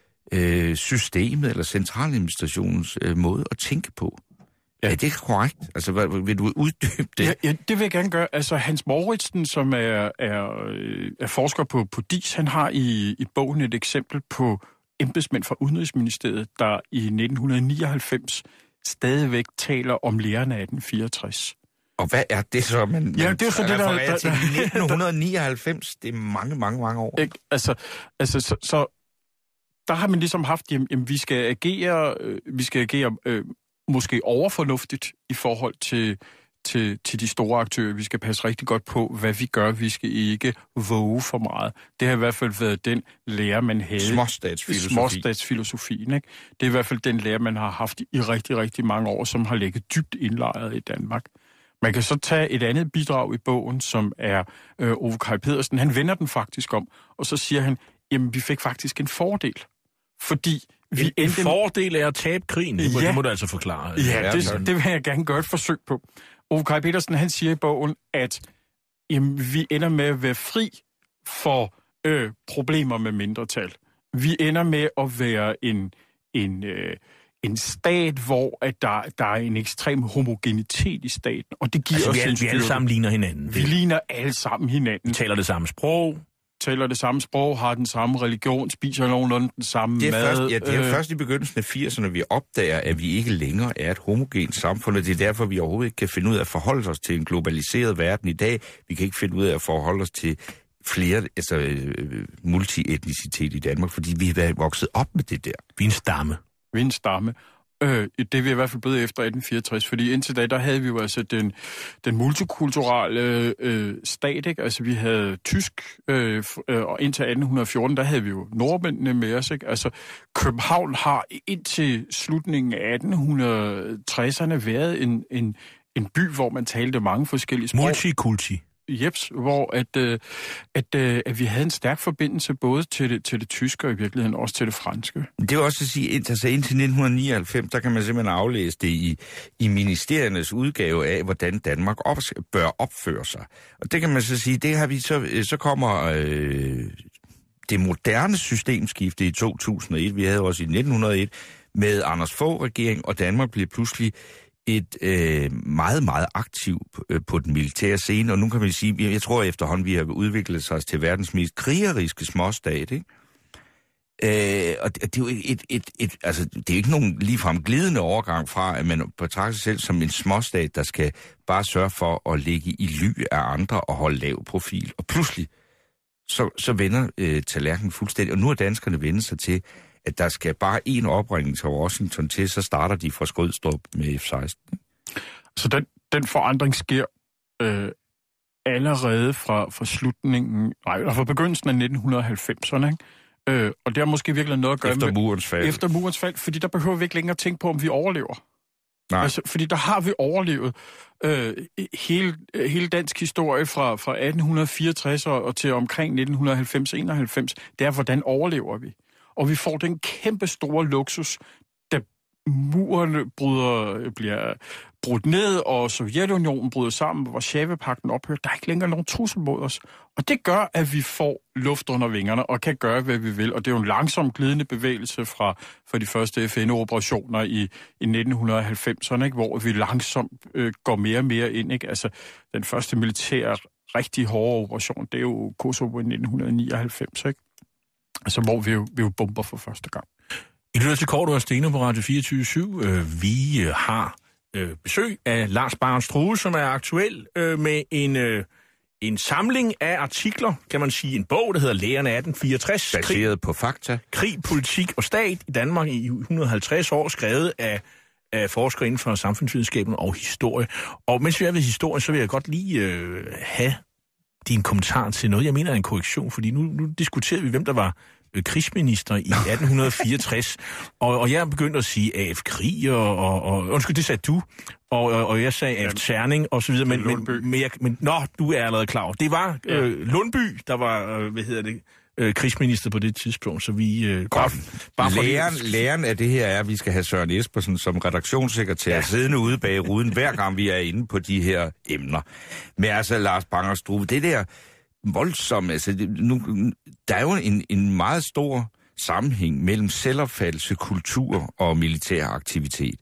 øh, systemet eller centraladministrationens øh, måde at tænke på. Ja, det er korrekt. Altså, vil du uddybe det? Ja, ja, det vil jeg gerne gøre. Altså, Hans Mouritsen, som er, er, er forsker på, på D I S, han har i, i bogen et eksempel på embedsmænd fra Udenrigsministeriet, der i nitten nioghalvfems stadigvæk taler om læren af atten fireogtres. Og hvad er det så, man, ja, det er så det, der, der, til nitten nioghalvfems? Det er mange, mange, mange år. Ikke? Altså, altså så, så der har man ligesom haft, jamen, jamen vi skal agere, øh, vi skal agere øh, måske overfornuftigt i forhold til, til, til de store aktører. Vi skal passe rigtig godt på, hvad vi gør. Vi skal ikke våge for meget. Det har i hvert fald været den lære, man havde. Småstatsfilosofi. Småstatsfilosofien, ikke? Det er i hvert fald den lære, man har haft i rigtig, rigtig mange år, som har ligget dybt indlejret i Danmark. Man kan så tage et andet bidrag i bogen, som er øh, Ove Kaj Pedersen. Han vender den faktisk om, og så siger han, jamen vi fik faktisk en fordel. Fordi vi en, en fordel er at tabe krigen, ja, det må du altså forklare. Ja, det, det vil jeg gerne gøre et forsøg på. Ove Kaj Pedersen, han siger i bogen, at jamen, vi ender med at være fri for øh, problemer med mindretal. Vi ender med at være en, en, øh, en stat, hvor at der, der er en ekstrem homogenitet i staten, og det giver altså, os vi, en vi alle sammen ligner hinanden. Vi ligner alle sammen hinanden. Vi taler det samme sprog. taler det samme sprog, har den samme religion, spiser nogenlunde den samme det er mad. Først, ja, det er øh... først i begyndelsen af firserne, vi opdager, at vi ikke længere er et homogent samfund, og det er derfor, vi overhovedet ikke kan finde ud af at forholde os til en globaliseret verden i dag. Vi kan ikke finde ud af at forholde os til flere, altså multietnicitet i Danmark, fordi vi er vokset op med det der. Vi er en stamme. Vi er en stamme. Øh, det er vi i hvert fald blevet efter atten fireogtres, fordi indtil da, der havde vi jo altså den, den multikulturelle øh, stat, ikke? Altså vi havde tysk, øh, og indtil atten fjorten, der havde vi jo nordmændene med os, ikke? Altså København har indtil slutningen af atten tresserne været en, en, en by, hvor man talte mange forskellige sprog. Multikulti. Jeps, hvor at, øh, at, øh, at vi havde en stærk forbindelse både til det, til det tyske og i virkeligheden også til det franske. Det vil også sige, at altså indtil nitten nioghalvfems, der kan man simpelthen aflæse det i, i ministeriernes udgave af, hvordan Danmark op, bør opføre sig. Og det kan man så sige, det har vi så, så kommer øh, det moderne systemskifte i to tusind og et, vi havde også i nitten hundrede og et, med Anders Fogh-regering, og Danmark bliver pludselig et øh, meget, meget aktiv øh, på den militære scene, og nu kan man sige, jeg tror efterhånden, vi har udviklet os til verdens mest krigeriske småstat, ikke? Øh, og det, det er jo et, et, et, et, altså, det er ikke nogen ligefrem glidende overgang fra, at man betragter sig selv som en småstat, der skal bare sørge for at ligge i ly af andre og holde lav profil, og pludselig så, så vender øh, tallerkenen fuldstændig, og nu er danskerne vendt sig til, at der skal bare en opringning til Washington til, så starter de fra Skrydstrup med F seksten. Så den, den forandring sker øh, allerede fra, fra slutningen, nej, fra begyndelsen af nitten halvfemserne, ikke? Øh, og det har måske virkelig noget at gøre efter med... murens fald. Efter murens fald, fordi der behøver vi ikke længere tænke på, om vi overlever. Nej. Altså, fordi der har vi overlevet øh, hele, hele dansk historie fra, fra atten fireogtres og til omkring nitten halvfems enoghalvfems. Det er, hvordan overlever vi? Og vi får den kæmpe store luksus, da murene bryder, bliver brudt ned, og Sovjetunionen bryder sammen, hvor Warszawapagten ophører. Der er ikke længere nogen trussel mod os. Og det gør, at vi får luft under vingerne og kan gøre, hvad vi vil. Og det er jo en langsom glidende bevægelse fra, fra de første F N-operationer i, i nitten halvfemserne, ikke? Hvor vi langsomt øh, går mere og mere ind. Ikke? Altså, den første militære, rigtig hårde operation, det er jo Kosovo i nitten nioghalvfems, ikke? Altså, hvor vi jo, vi jo bomber for første gang. I lytter til Kort og Steno på Radio fireogtyve syv. Øh, vi øh, har øh, besøg af Lars Bangert, som er aktuel øh, med en, øh, en samling af artikler, kan man sige, en bog, der hedder Læren atten fireogtres. Baseret krig, på fakta. Krig, politik og stat i Danmark i et hundrede og halvtreds år, skrevet af, af forskere inden for samfundsvidenskaben og historie. Og mens vi er ved historie, så vil jeg godt lige øh, have din kommentar til noget, jeg mener er en korrektion, fordi nu, nu diskuterer vi, hvem der var krigsminister i atten fireogtres, og, og jeg begyndte at sige A F Krig, og, og, og undskyld, det sagde du, og, og, og jeg sagde A F Terning, og så videre, men, men, men, jeg, men nå, du er allerede klar over. Det var øh, Lundby, der var, øh, hvad hedder det, øh, krigsminister på det tidspunkt, så vi... Øh, bare, bare læren, læren af det her er, at vi skal have Søren Espersen som redaktionssekretær ja. siddende ude bag ruden, hver gang vi er inde på de her emner. Men altså, Lars Bangert, det der voldsomt, altså, det, nu, der er jo en, en meget stor sammenhæng mellem selvopfattelse, kultur og militær aktivitet.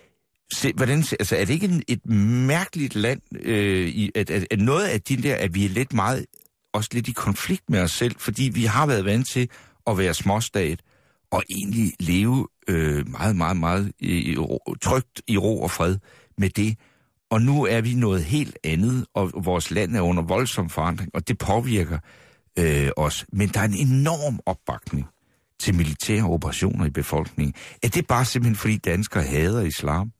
Se, hvordan, altså, er det ikke en, et mærkeligt land, øh, i, at, at, at noget af de der, at vi er lidt meget, også lidt i konflikt med os selv, fordi vi har været vant til at være småstat, og egentlig leve øh, meget, meget, meget i, ro, trygt i ro og fred med det. Og nu er vi noget helt andet, og vores land er under voldsom forandring, og det påvirker øh, os. Men der er en enorm opbakning til militære operationer i befolkningen. Er det bare simpelthen, fordi danskere hader islam?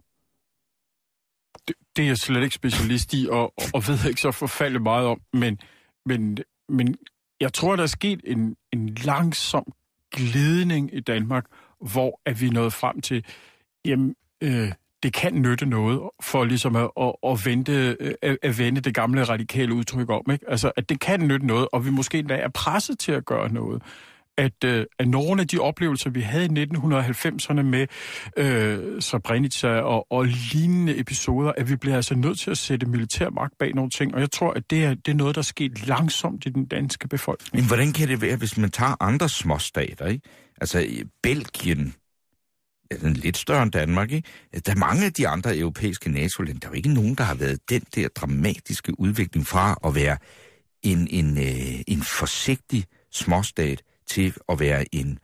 Det, det er jeg slet ikke specialist i, og, og ved ikke så forfærdeligt meget om, men, men, men jeg tror, der er sket en, en langsom glidning i Danmark, hvor at vi er nået frem til, jamen, øh, det kan nytte noget for ligesom at, at, at, vente, at, at vende det gamle radikale udtryk om, ikke? Altså, at det kan nytte noget, og vi måske endda er presset til at gøre noget. At, at nogle af de oplevelser, vi havde i nitten halvfemserne med øh, Srebrenica og, og lignende episoder, at vi bliver altså nødt til at sætte militær magt bag nogle ting, og jeg tror, at det er, det er noget, der er sket langsomt i den danske befolkning. Men hvordan kan det være, hvis man tager andre småstater, ikke? Altså, Belgien, den lidt større end Danmark, ikke? Der er mange af de andre europæiske NATO-lande, der er jo ikke nogen, der har været den der dramatiske udvikling fra at være en, en, øh, en forsigtig småstat til at være en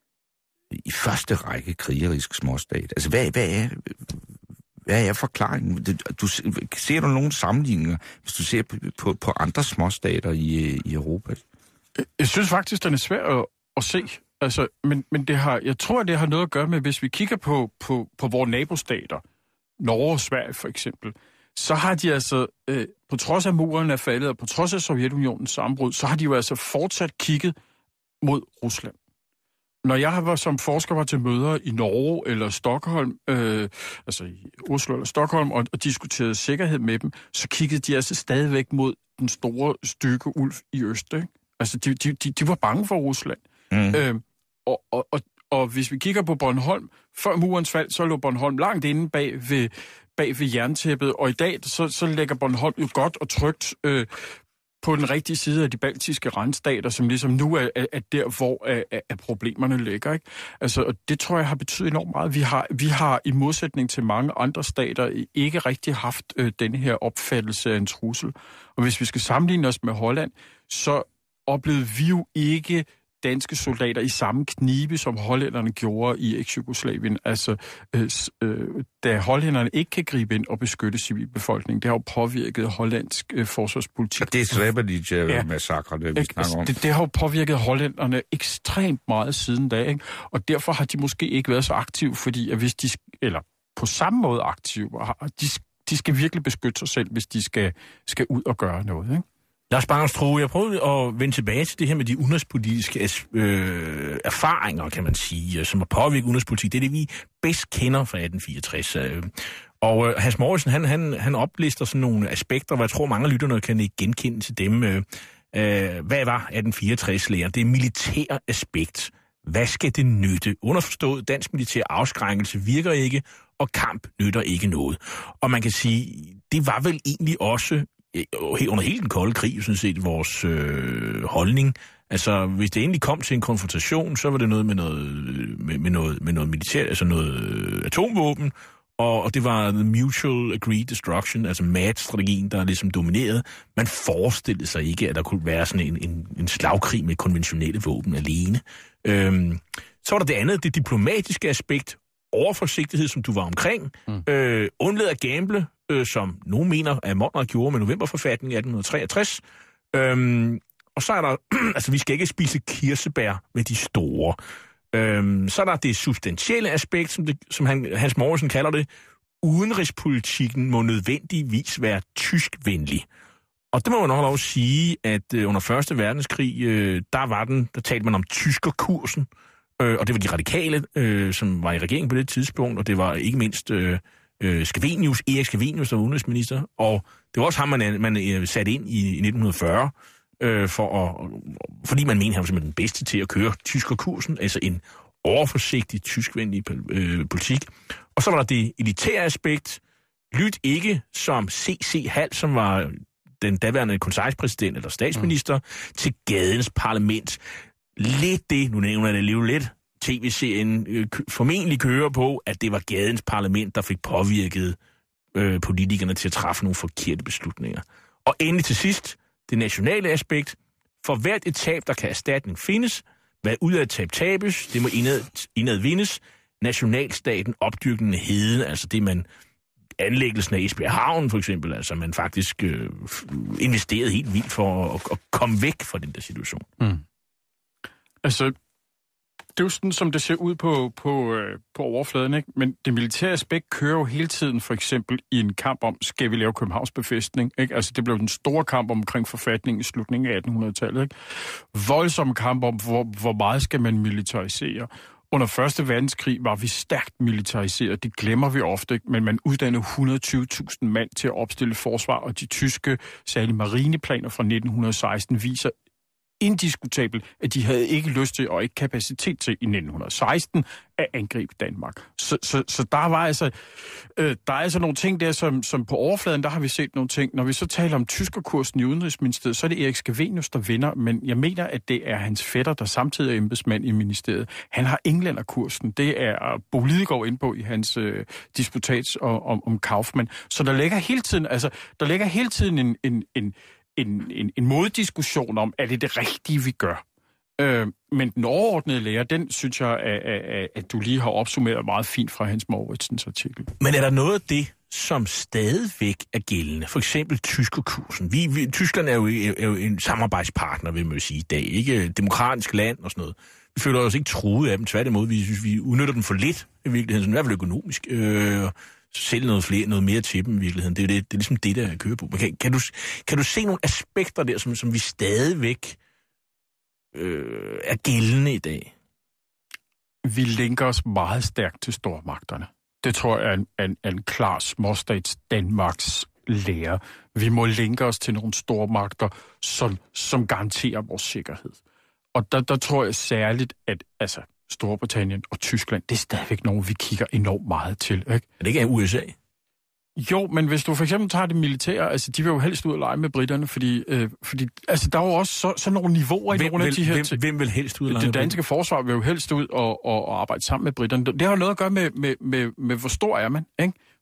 i første række krigerisk småstat. Altså, hvad, hvad, er, hvad er forklaringen? Du, ser du nogle sammenligninger, hvis du ser på, på, på andre småstater i, i Europa? Jeg synes faktisk, den er svær at, at se. Altså, men, men det har, jeg tror, det har noget at gøre med, hvis vi kigger på, på, på vores nabostater, Norge og Sverige for eksempel, så har de altså, øh, på trods af muren er faldet, og på trods af Sovjetunionens sammenbrud, så har de jo altså fortsat kigget mod Rusland. Når jeg var som forsker var til møder i Norge eller Stockholm, øh, altså i Oslo eller Stockholm, og, og diskuterede sikkerhed med dem, så kiggede de altså stadigvæk mod den store stykke ulv i øst. Ikke? Altså, de, de, de, de var bange for Rusland. Mm. Øh, og, og, og, og hvis vi kigger på Bornholm, før murens fald, så lå Bornholm langt inde bag ved, bag ved jerntæppet, og i dag, så, så ligger Bornholm jo godt og trygt øh, på den rigtige side af de baltiske randstater, som ligesom nu er, er, er der, hvor er, er problemerne ligger. Ikke? Altså, og det tror jeg har betydet enormt meget. Vi har, vi har i modsætning til mange andre stater ikke rigtig haft øh, denne her opfattelse af en trussel. Og hvis vi skal sammenligne os med Holland, så oplevede vi jo ikke danske soldater i samme knibe, som hollænderne gjorde i eks-Jugoslavien. Altså, øh, øh, da hollænderne ikke kan gribe ind og beskytte civilbefolkningen, det har jo påvirket hollandsk øh, forsvarspolitik. Det er Srebrenica-massakren, ja. vi snakker om. Det, det har jo påvirket hollænderne ekstremt meget siden da, ikke? Og derfor har de måske ikke været så aktive, fordi at hvis de, eller på samme måde aktive, de, de skal virkelig beskytte sig selv, hvis de skal, skal ud og gøre noget, ikke? Lars Bangers, jeg prøvede at vende tilbage til det her med de udenrigspolitiske øh, erfaringer, kan man sige, som har påvirket udenrigspolitik. Det er det, vi bedst kender fra atten fireogtres. Øh. Og øh, Hans Mouritsen, han, han, han oplister sådan nogle aspekter, hvor jeg tror, mange af lytterne kan ikke genkende til dem. Øh, øh, hvad var atten fireogtres-læren? Det er militær aspekt. Hvad skal det nytte? Underforstået, dansk militær afskrækkelse virker ikke, og kamp nytter ikke noget. Og man kan sige, det var vel egentlig også under hele den kolde krig, sådan set, vores øh, holdning. Altså, hvis det endelig kom til en konfrontation, så var det noget med noget, med, med noget, med noget militær, altså noget øh, atomvåben, og, og det var the mutual agreed destruction, altså M A D-strategien, der ligesom dominerede. Man forestillede sig ikke, at der kunne være sådan en, en, en slagkrig med konventionelle våben alene. Øhm, så var der det andet, det diplomatiske aspekt, overforsigtighed, som du var omkring, mm. øh, undlade at gamble, øh, som nogen mener, at Monrad gjorde med novemberforfatningen i atten treogtres. Øhm, og så er der, altså vi skal ikke spise kirsebær med de store. Øhm, så er der det substantielle aspekt, som, det, som han, Hans Mouritsen kalder det. Udenrigspolitikken må nødvendigvis være tyskvenlig. Og det må man nok lov at sige, at øh, under første verdenskrig, øh, der var den, der talte man om tyskerkursen. Øh, og det var de radikale, øh, som var i regeringen på det tidspunkt, og det var ikke mindst øh, øh, Scavenius, Erik Scavenius, der var udenrigsminister, og det var også ham, man, man satte ind i, i nitten fyrre, øh, for at, fordi man mente, han var simpelthen den bedste til at køre tyskerkursen, altså en overforsigtig, tyskvenlig øh, politik. Og så var der det elitære aspekt. Lyt ikke som C C Hall, som var den daværende konseilspræsident eller statsminister, mm. til gadens parlament. Lidt det, nu nævner jeg det lige lidt, tv-serien øh, formentlig kører på, at det var gadens parlament, der fik påvirket øh, politikerne til at træffe nogle forkerte beslutninger. Og endelig til sidst, det nationale aspekt. For hvert et tab, der kan erstatning findes, hvad ud af et tab tabes, det må indad, indad vindes. Nationalstaten, opdyrkningen af heden, altså det man, anlæggelsen af Esbjerg Havn for eksempel, altså man faktisk øh, investerede helt vildt for at, at komme væk fra den der situation. Mm. Altså, det er jo sådan, som det ser ud på, på, øh, på overfladen, ikke? Men det militære aspekt kører jo hele tiden, for eksempel i en kamp om, skal vi lave Københavns befæstning, ikke? Altså, det blev den store kamp omkring forfatningen i slutningen af attenhundredetallet, ikke? Voldsom kamp om, hvor, hvor meget skal man militarisere. Under første verdenskrig var vi stærkt militariseret, det glemmer vi ofte, ikke? Men man uddannede et hundrede og tyve tusind mand til at opstille forsvar, og de tyske, særligt marineplaner fra nitten seksten, viser indiskutabelt, at de havde ikke lyst til og ikke kapacitet til i nitten seksten at angribe Danmark. Så, så, så der var altså, øh, der er altså nogle ting der, som, som på overfladen, der har vi set nogle ting. Når vi så taler om tyskerkursen i Udenrigsministeriet, så er det Erik Scavenius, der vinder, men jeg mener, at det er hans fætter, der samtidig er embedsmand i ministeriet. Han har englænderkursen. Det er Bo Lidegaard inde på i hans øh, disputats om, om Kaufmann. Så der ligger hele tiden, altså, der ligger hele tiden en, en, en En, en, en moddiskussion om, er det det rigtige, vi gør? Øh, men den overordnede lære, den synes jeg, at, at, at du lige har opsummeret meget fint fra Hans Mouritsens artikel. Men er der noget af det, som stadigvæk er gældende? For eksempel tyskerkursen. Vi, vi, Tyskland er jo, er jo en samarbejdspartner, vil man jo sige i dag. Ikke demokratisk land og sådan noget. Vi føler os ikke truet af dem. Tværtimod, vi synes, vi udnytter dem for lidt i virkeligheden, sådan i hvert fald økonomisk. Øh, sælge noget, flere, noget mere til dem i virkeligheden. Det er, det, det er ligesom det, der kører på. Kan, kan, du, kan du se nogle aspekter der, som, som vi stadigvæk øh, er gældende i dag? Vi linker os meget stærkt til stormagterne. Det tror jeg er en, en, en klar småstats Danmarks lære. Vi må linke os til nogle stormagter, som, som garanterer vores sikkerhed. Og der, der tror jeg særligt, at altså, Storbritannien og Tyskland, det er stadigvæk nogen, vi kigger enormt meget til, ikke? Er det ikke U S A? Jo, men hvis du for eksempel tager det militære, altså de vil jo helst ud og lege med britterne, fordi, øh, fordi altså, der er jo også så, sådan nogle niveauer i hvem nogle vil, af de her hvem, ting. Hvem vil helst ud og lege? Det danske forsvar vil jo helst ud og, og, og arbejde sammen med britterne. Det har jo noget at gøre med, med, med, med hvor stor er man, ikke?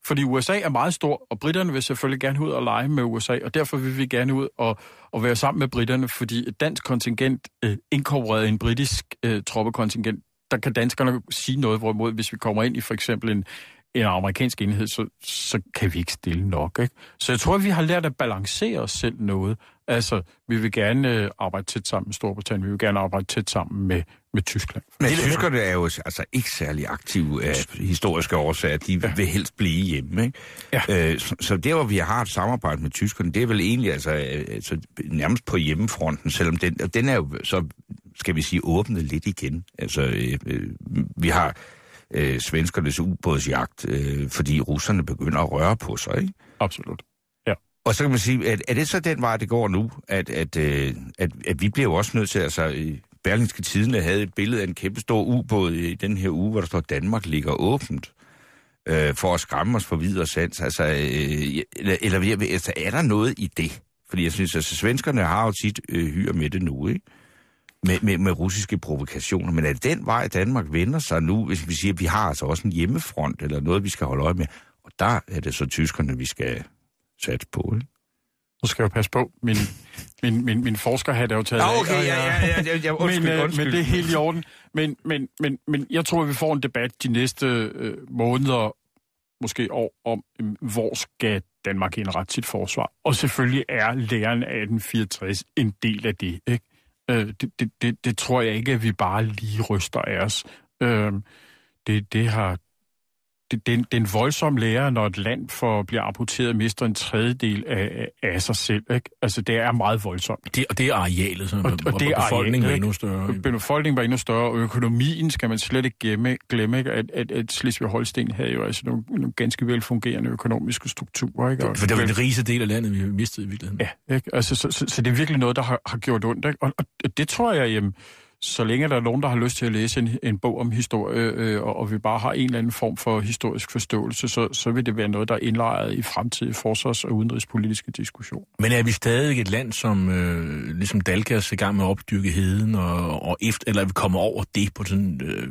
Fordi U S A er meget stor, og britterne vil selvfølgelig gerne ud og lege med U S A, og derfor vil vi gerne ud og, og være sammen med britterne, fordi et dansk kontingent, øh, inkorporeret en britisk øh, troppekontingent, der kan danskerne sige noget, hvorimod hvis vi kommer ind i for eksempel en, en amerikansk enhed, så, så kan vi ikke stille nok. Ikke? Så jeg tror, at vi har lært at balancere os selv noget. Altså, vi vil gerne øh, arbejde tæt sammen med Storbritannien, vi vil gerne arbejde tæt sammen med, med Tyskland. Men tyskerne er jo altså ikke særlig aktive af historiske årsager. De ja. vil helst blive hjemme, ikke? Ja. Øh, så, så der, hvor vi har et samarbejde med tyskerne, det er vel egentlig altså, altså nærmest på hjemmefronten, selvom den, den er jo så, skal vi sige, åbnet lidt igen. Altså, øh, vi har øh, svenskernes ubådsjagt, øh, fordi russerne begynder at røre på sig, ikke? Absolut. Og så kan man sige, at er det så den vej, det går nu, at, at, at, at, at vi bliver jo også nødt til, altså Berlingske Tidende havde et billede af en kæmpe stor ubåd i den her uge, hvor der står, Danmark ligger åbent, øh, for at skræmme os for videre sands. Altså, øh, eller, eller altså, er der noget i det? Fordi jeg synes, at altså, svenskerne har jo tit øh, hyr med det nu, ikke? Med, med, med russiske provokationer. Men er det den vej, Danmark vender sig nu, hvis vi siger, at vi har altså også en hjemmefront, eller noget, vi skal holde øje med? Og der er det så tyskerne, vi skal sat på, ikke? Nu skal jeg passe på. Min, min, min, min forskerhat er jo taget ah, okay, af. Ja, ja, ja, ja, ja, undskyld, men, undskyld. men det er helt i orden. Men, men, men, men jeg tror, at vi får en debat de næste øh, måneder, måske år, om, øh, hvor skal Danmark indrette sit forsvar. Og selvfølgelig er læren af atten fireogtres en del af det, ikke? Øh, det, det, det, det tror jeg ikke, at vi bare lige ryster af os. Øh, det, det har... Det, det, er en, det er en voldsom lære, når et land for, bliver amputeret, mister en tredjedel af, af sig selv. Ikke? Altså, det er meget voldsomt. Det, og det er arealet, så, og, og, og det er befolkningen var endnu større. Befolkningen var endnu større, og økonomien skal man slet ikke glemme, glemme ikke? At, at, at Slesvig-Holsten havde jo altså nogle, nogle ganske velfungerende økonomiske strukturer. Ikke? Og, for det var den rigeste del af landet, vi mistede i virkeligheden. Ja, ikke? Altså, så, så, så det er virkelig noget, der har, har gjort ondt. Ikke? Og, og det tror jeg, jamen, så længe der er nogen, der har lyst til at læse en, en bog om historie, øh, og, og vi bare har en eller anden form for historisk forståelse, så, så vil det være noget, der er indlejret i fremtidige forsvars- og udenrigspolitiske diskussioner. Men er vi stadig et land, som øh, ligesom Dalgas er i gang med at opdyrke heden, og, og efter, eller er vi kommet over det på sådan, øh,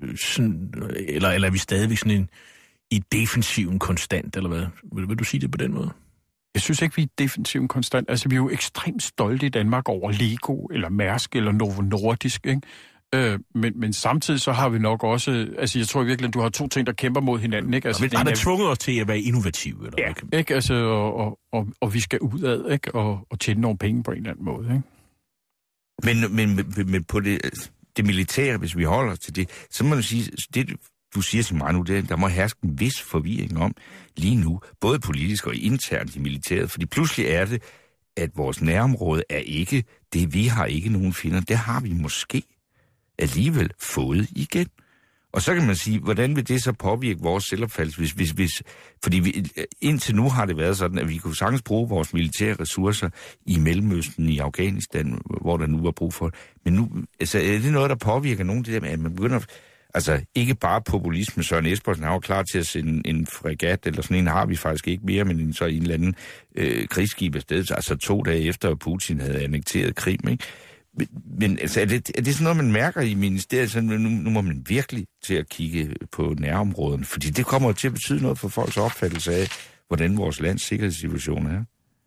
sådan eller, eller er vi stadigvæk sådan en i defensiven konstant, eller hvad? Vil, vil du sige det på den måde? Jeg synes ikke, vi er defensiven konstant. Altså, vi er jo ekstremt stolte i Danmark over Lego, eller Mærsk, eller Novo Nordisk, ikke? Øh, men, men samtidig så har vi nok også... Altså, jeg tror virkelig, at du har to ting, der kæmper mod hinanden, ikke? Altså, men har man tvunget os til at være innovative? Eller ja, hvad? Ikke? Altså, og, og, og, og vi skal udad, ikke? Og, og tjene nogle penge på en eller anden måde, ikke? Men, men, men på det, det militære, hvis vi holder os til det, så må man sige... Det, du siger til mig nu, det, der må herske en vis forvirring om lige nu, både politisk og internt i militæret, fordi pludselig er det, at vores nærområde er ikke det, vi har ikke nogen fjender. Det har vi måske alligevel fået igen. Og så kan man sige, hvordan vil det så påvirke vores selvopfattelse, hvis, hvis, hvis, fordi vi, indtil nu har det været sådan, at vi kunne sagtens bruge vores militære ressourcer i Mellemøsten, i Afghanistan, hvor der nu er brug for det. Men nu, altså, er det noget, der påvirker nogen af det der med, at man begynder... Altså, ikke bare populisme. Søren Espersen er jo klar til at sende en fregat, eller sådan en har vi faktisk ikke mere, men så en eller anden øh, krigsskib afsted, altså to dage efter, at Putin havde annekteret Krim, ikke? Men, men altså, er det, er det sådan noget, man mærker i ministeriet, så nu, nu må man virkelig til at kigge på nærområderne, fordi det kommer til at betyde noget for folks opfattelse af, hvordan vores lands sikkerhedssituation er.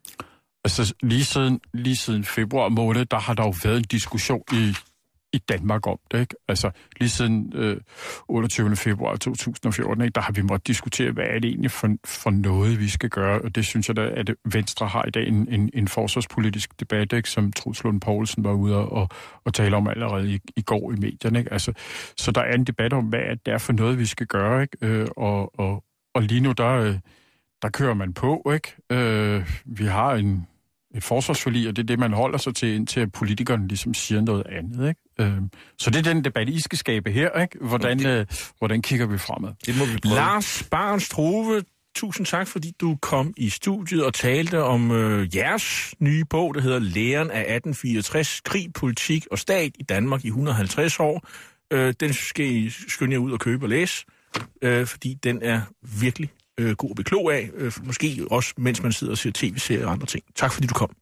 Altså, lige siden, lige siden februar måned, der har der jo været en diskussion i i Danmark om det, ikke? Altså, lige siden øh, otteogtyvende februar to tusind og fjorten, ikke, der har vi måttet diskutere, hvad er det egentlig for, for noget, vi skal gøre, og det synes jeg da, at Venstre har i dag en, en, en forsvarspolitisk debat, ikke, som Truls Lund Poulsen var ude og, og tale om allerede i, i går i medierne, ikke? Altså, så der er en debat om, hvad det er for noget, vi skal gøre, ikke? Øh, og, og, og lige nu, der, der kører man på, ikke? Øh, vi har en et forsvarsforlig, og det er det, man holder sig til, indtil politikerne ligesom siger noget andet, ikke? Øhm, så det er den debat, I skal skabe her, ikke? Hvordan, det, øh, hvordan kigger vi fremad? Det må vi prøve. Lars Barens Trove, tusind tak, fordi du kom i studiet og talte om øh, jeres nye bog, der hedder Læren af atten fireogtres, krig, politik og stat i Danmark i et hundrede og halvtreds år. Øh, den skal I skynde jer ud og købe og læse, øh, fordi den er virkelig øh, god at blive klog af, øh, måske også mens man sidder og ser tv-serier og andre ting. Tak fordi du kom.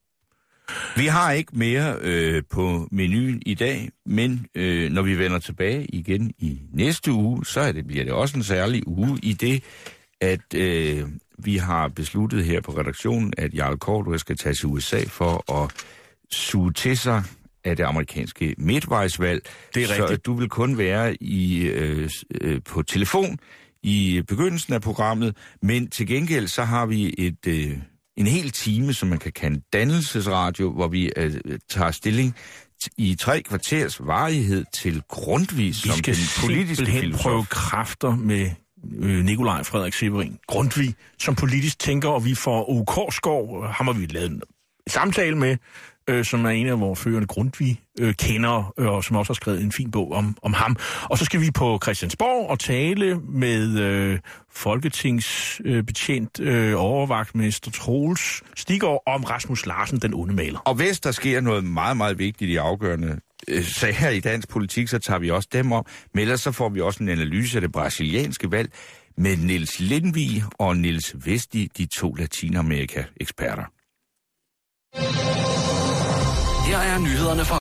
Vi har ikke mere øh, på menuen i dag, men øh, når vi vender tilbage igen i næste uge, så er det, bliver det også en særlig uge i det, at øh, vi har besluttet her på redaktionen, at Jarl Cordua skal tage til U S A for at suge til sig af det amerikanske midtvejsvalg. Det er så rigtigt. du vil kun være i øh, øh, på telefon i begyndelsen af programmet, men til gengæld så har vi et øh, en hel time, som man kan kalde dannelsesradio, hvor vi øh, tager stilling i tre kvarters varighed til Grundtvig som den politiske filosof. Prøve kræfter med øh, Nikolaj Frederik Severin Grundtvig som politisk tænker, og vi får O. Korsgaard, ham har vi lavet en samtale med, øh, som er en af vores førende Grundtvig-kendere, øh, og som også har skrevet en fin bog om, om ham. Og så skal vi på Christiansborg og tale med øh, folketingsbetjent øh, overvagtmester Troels Stiggaard om Rasmus Larsen, den onde maler. Og hvis der sker noget meget, meget vigtigt i afgørende øh, sager i dansk politik, så tager vi også dem op. Men ellers så får vi også en analyse af det brasilianske valg med Niels Lindvig og Niels Vesti, de to Latinamerika-eksperter. Her er nyhederne fra